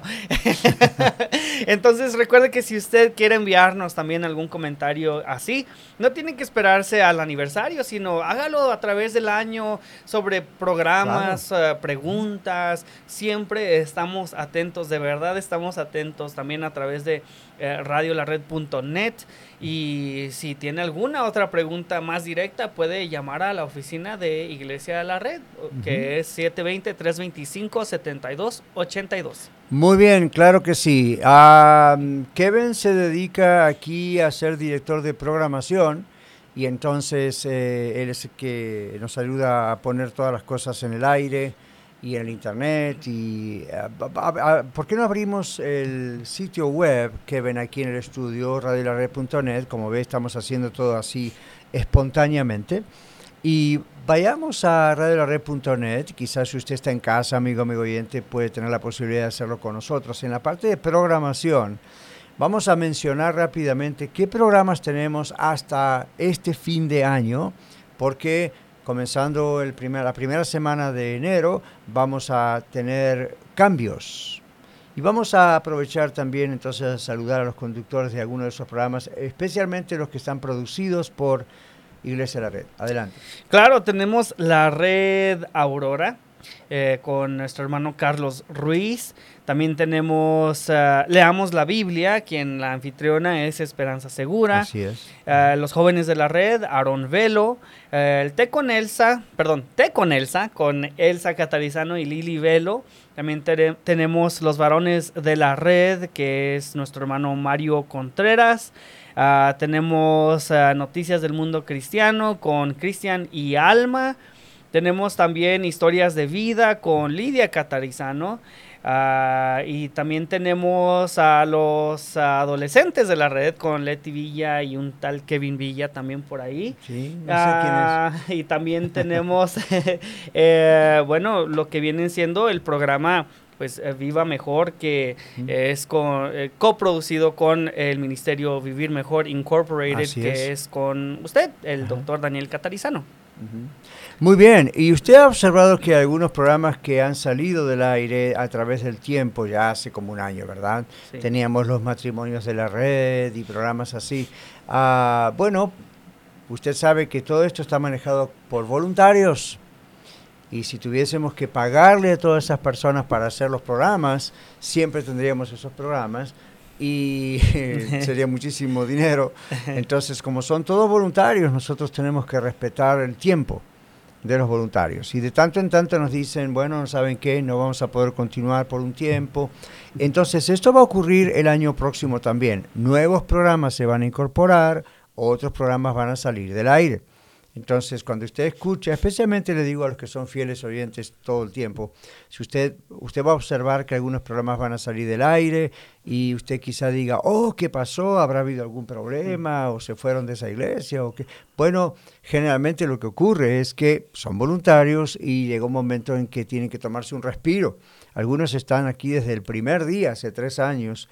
Entonces recuerde que si usted quiere enviarnos también algún comentario así, no tiene que esperarse al aniversario, sino hágalo a través del año sobre programas, claro. uh, preguntas. Siempre estamos atentos, de verdad estamos atentos también a través de eh, radio la red punto net. Y si tiene alguna otra pregunta más directa, puede llamar a la oficina de Iglesia de la Red, uh-huh. que es siete dos cero, tres dos cinco, siete dos ocho dos. Muy bien, claro que sí. Uh, Kevin se dedica aquí a ser director de programación y entonces eh, él es el que nos ayuda a poner todas las cosas en el aire y en el internet. Y uh, a, a, ¿por qué no abrimos el sitio web, Kevin, aquí en el estudio, radio la red punto net? Como ve, estamos haciendo todo así espontáneamente. Y vayamos a radio la red punto net. Quizás si usted está en casa, amigo, amigo oyente, puede tener la posibilidad de hacerlo con nosotros. En la parte de programación, vamos a mencionar rápidamente qué programas tenemos hasta este fin de año, porque comenzando el primer, la primera semana de enero vamos a tener cambios. Y vamos a aprovechar también entonces a saludar a los conductores de algunos de esos programas, especialmente los que están producidos por Iglesia de la Red. Adelante. Claro, tenemos la Red Aurora eh, con nuestro hermano Carlos Ruiz. También tenemos uh, Leamos la Biblia, quien la anfitriona es Esperanza Segura. Así es. Uh, los jóvenes de la red, Aaron Velo. Uh, el Té con Elsa, perdón, Té con Elsa, con Elsa Catarizano y Lili Velo. También te- tenemos los varones de la red, que es nuestro hermano Mario Contreras. Uh, tenemos uh, Noticias del Mundo Cristiano con Cristian y Alma. Tenemos también Historias de Vida con Lidia Catarizano. Uh, y también tenemos a los adolescentes de la red con Leti Villa y un tal Kevin Villa también por ahí. Sí, no sé uh, quién es. Y también tenemos, eh, bueno, lo que viene siendo el programa pues eh, Viva Mejor, que uh-huh. es con, eh, coproducido con el Ministerio Vivir Mejor Incorporated, Así que es. es con usted, el uh-huh. doctor Daniel Catarizano. Uh-huh. Muy bien, y usted ha observado que algunos programas que han salido del aire a través del tiempo, ya hace como un año, ¿verdad? Sí. Teníamos los matrimonios de la red y programas así. Uh, bueno, usted sabe que todo esto está manejado por voluntarios. Y si tuviésemos que pagarle a todas esas personas para hacer los programas, siempre tendríamos esos programas y sería muchísimo dinero. Entonces, como son todos voluntarios, nosotros tenemos que respetar el tiempo de los voluntarios. Y de tanto en tanto nos dicen, bueno, ¿saben qué? No vamos a poder continuar por un tiempo. Entonces, esto va a ocurrir el año próximo también. Nuevos programas se van a incorporar, otros programas van a salir del aire. Entonces, cuando usted escucha, especialmente le digo a los que son fieles oyentes todo el tiempo, si usted usted va a observar que algunos programas van a salir del aire y usted quizá diga, oh, ¿qué pasó? ¿Habrá habido algún problema? ¿O se fueron de esa iglesia? ¿O qué? Bueno, generalmente lo que ocurre es que son voluntarios y llega un momento en que tienen que tomarse un respiro. Algunos están aquí desde el primer día, hace tres años,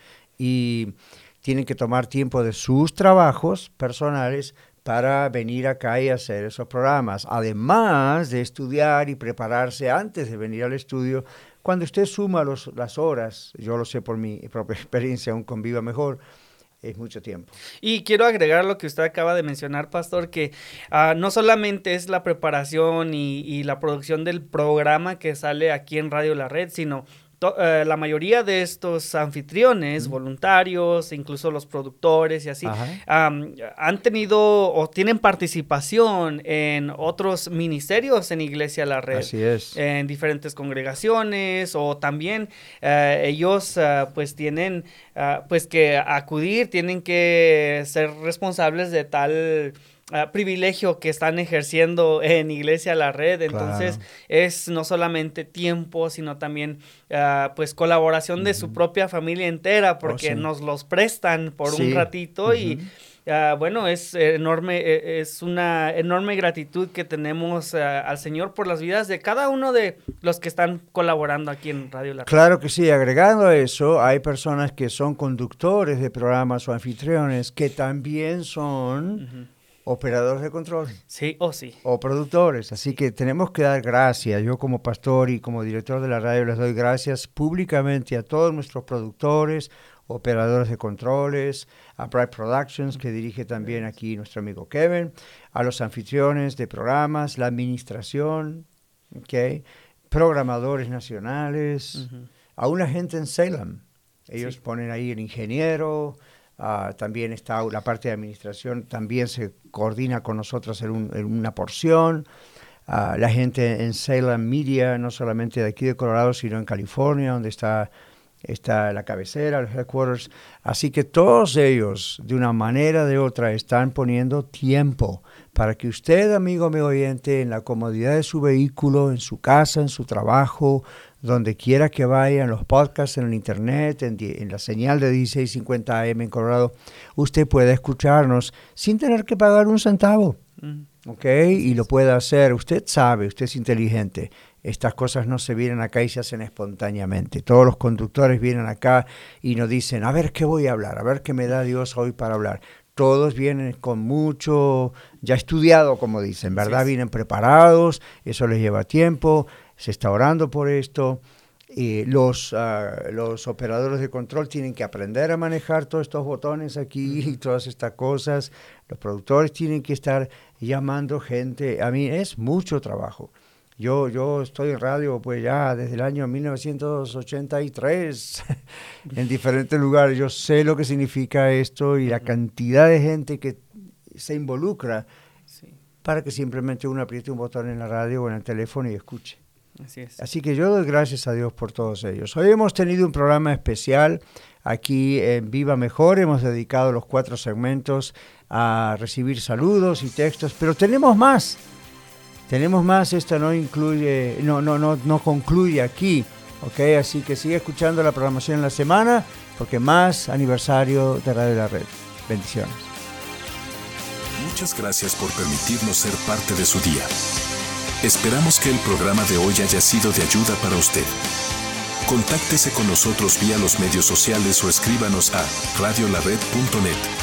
y tienen que tomar tiempo de sus trabajos personales para venir acá y hacer esos programas, además de estudiar y prepararse antes de venir al estudio. Cuando usted suma los, las horas, yo lo sé por mi propia experiencia, aún con Viva Mejor, es mucho tiempo. Y quiero agregar lo que usted acaba de mencionar, pastor, que uh, no solamente es la preparación y, y la producción del programa que sale aquí en Radio La Red, sino to, uh, la mayoría de estos anfitriones, mm. voluntarios, incluso los productores y así, um, han tenido o tienen participación en otros ministerios en Iglesia La Red. Así es. En diferentes congregaciones, o también uh, ellos uh, pues tienen uh, pues que acudir, tienen que ser responsables de tal Uh, privilegio que están ejerciendo en Iglesia La Red. Entonces claro. es no solamente tiempo, sino también uh, pues colaboración uh-huh. de su propia familia entera, porque oh, sí. nos los prestan por sí. un ratito uh-huh. y uh, bueno, es enorme, es una enorme gratitud que tenemos uh, al Señor por las vidas de cada uno de los que están colaborando aquí en Radio La Red. Claro que sí, agregando a eso, hay personas que son conductores de programas o anfitriones que también son uh-huh. operadores de control. Sí, o oh, sí. O productores. Así que tenemos que dar gracias. Yo como pastor y como director de la radio les doy gracias públicamente a todos nuestros productores, operadores de controles, a Bright Productions, que dirige también aquí nuestro amigo Kevin, a los anfitriones de programas, la administración, okay, programadores nacionales, uh-huh. a una gente en Salem. Ellos sí. ponen ahí el ingeniero. Uh, también está la parte de administración, también se coordina con nosotros en, un, en una porción. Uh, la gente en Salem Media, no solamente de aquí de Colorado, sino en California, donde está, está la cabecera, los headquarters. Así que todos ellos, de una manera o de otra, están poniendo tiempo para que usted, amigo, amigo oyente, en la comodidad de su vehículo, en su casa, en su trabajo, donde quiera que vaya, en los podcasts, en el internet, en, en la señal de dieciséis cincuenta A M en Colorado, usted puede escucharnos sin tener que pagar un centavo, mm. ¿ok? Y lo puede hacer. Usted sabe, usted es inteligente. Estas cosas no se vienen acá y se hacen espontáneamente. Todos los conductores vienen acá y nos dicen, a ver qué voy a hablar, a ver qué me da Dios hoy para hablar. Todos vienen con mucho, ya estudiado, como dicen, ¿verdad? Sí, sí. Vienen preparados, eso les lleva tiempo. Se está orando por esto. Eh, los, uh, los operadores de control tienen que aprender a manejar todos estos botones aquí y todas estas cosas. Los productores tienen que estar llamando gente. A mí es mucho trabajo. Yo, yo estoy en radio pues ya desde el año mil novecientos ochenta y tres en diferentes lugares. Yo sé lo que significa esto y la cantidad de gente que se involucra sí. para que simplemente uno apriete un botón en la radio o en el teléfono y escuche. Así es. Así que yo doy gracias a Dios por todos ellos. Hoy hemos tenido un programa especial aquí en Viva Mejor. Hemos dedicado los cuatro segmentos a recibir saludos y textos, pero tenemos más. Tenemos más. Esto no incluye, no, no, no, no concluye aquí, ¿ok? Así que sigue escuchando la programación en la semana, porque más aniversario de Radio La Red. Bendiciones. Muchas gracias por permitirnos ser parte de su día. Esperamos que el programa de hoy haya sido de ayuda para usted. Contáctese con nosotros vía los medios sociales o escríbanos a radio la red punto net.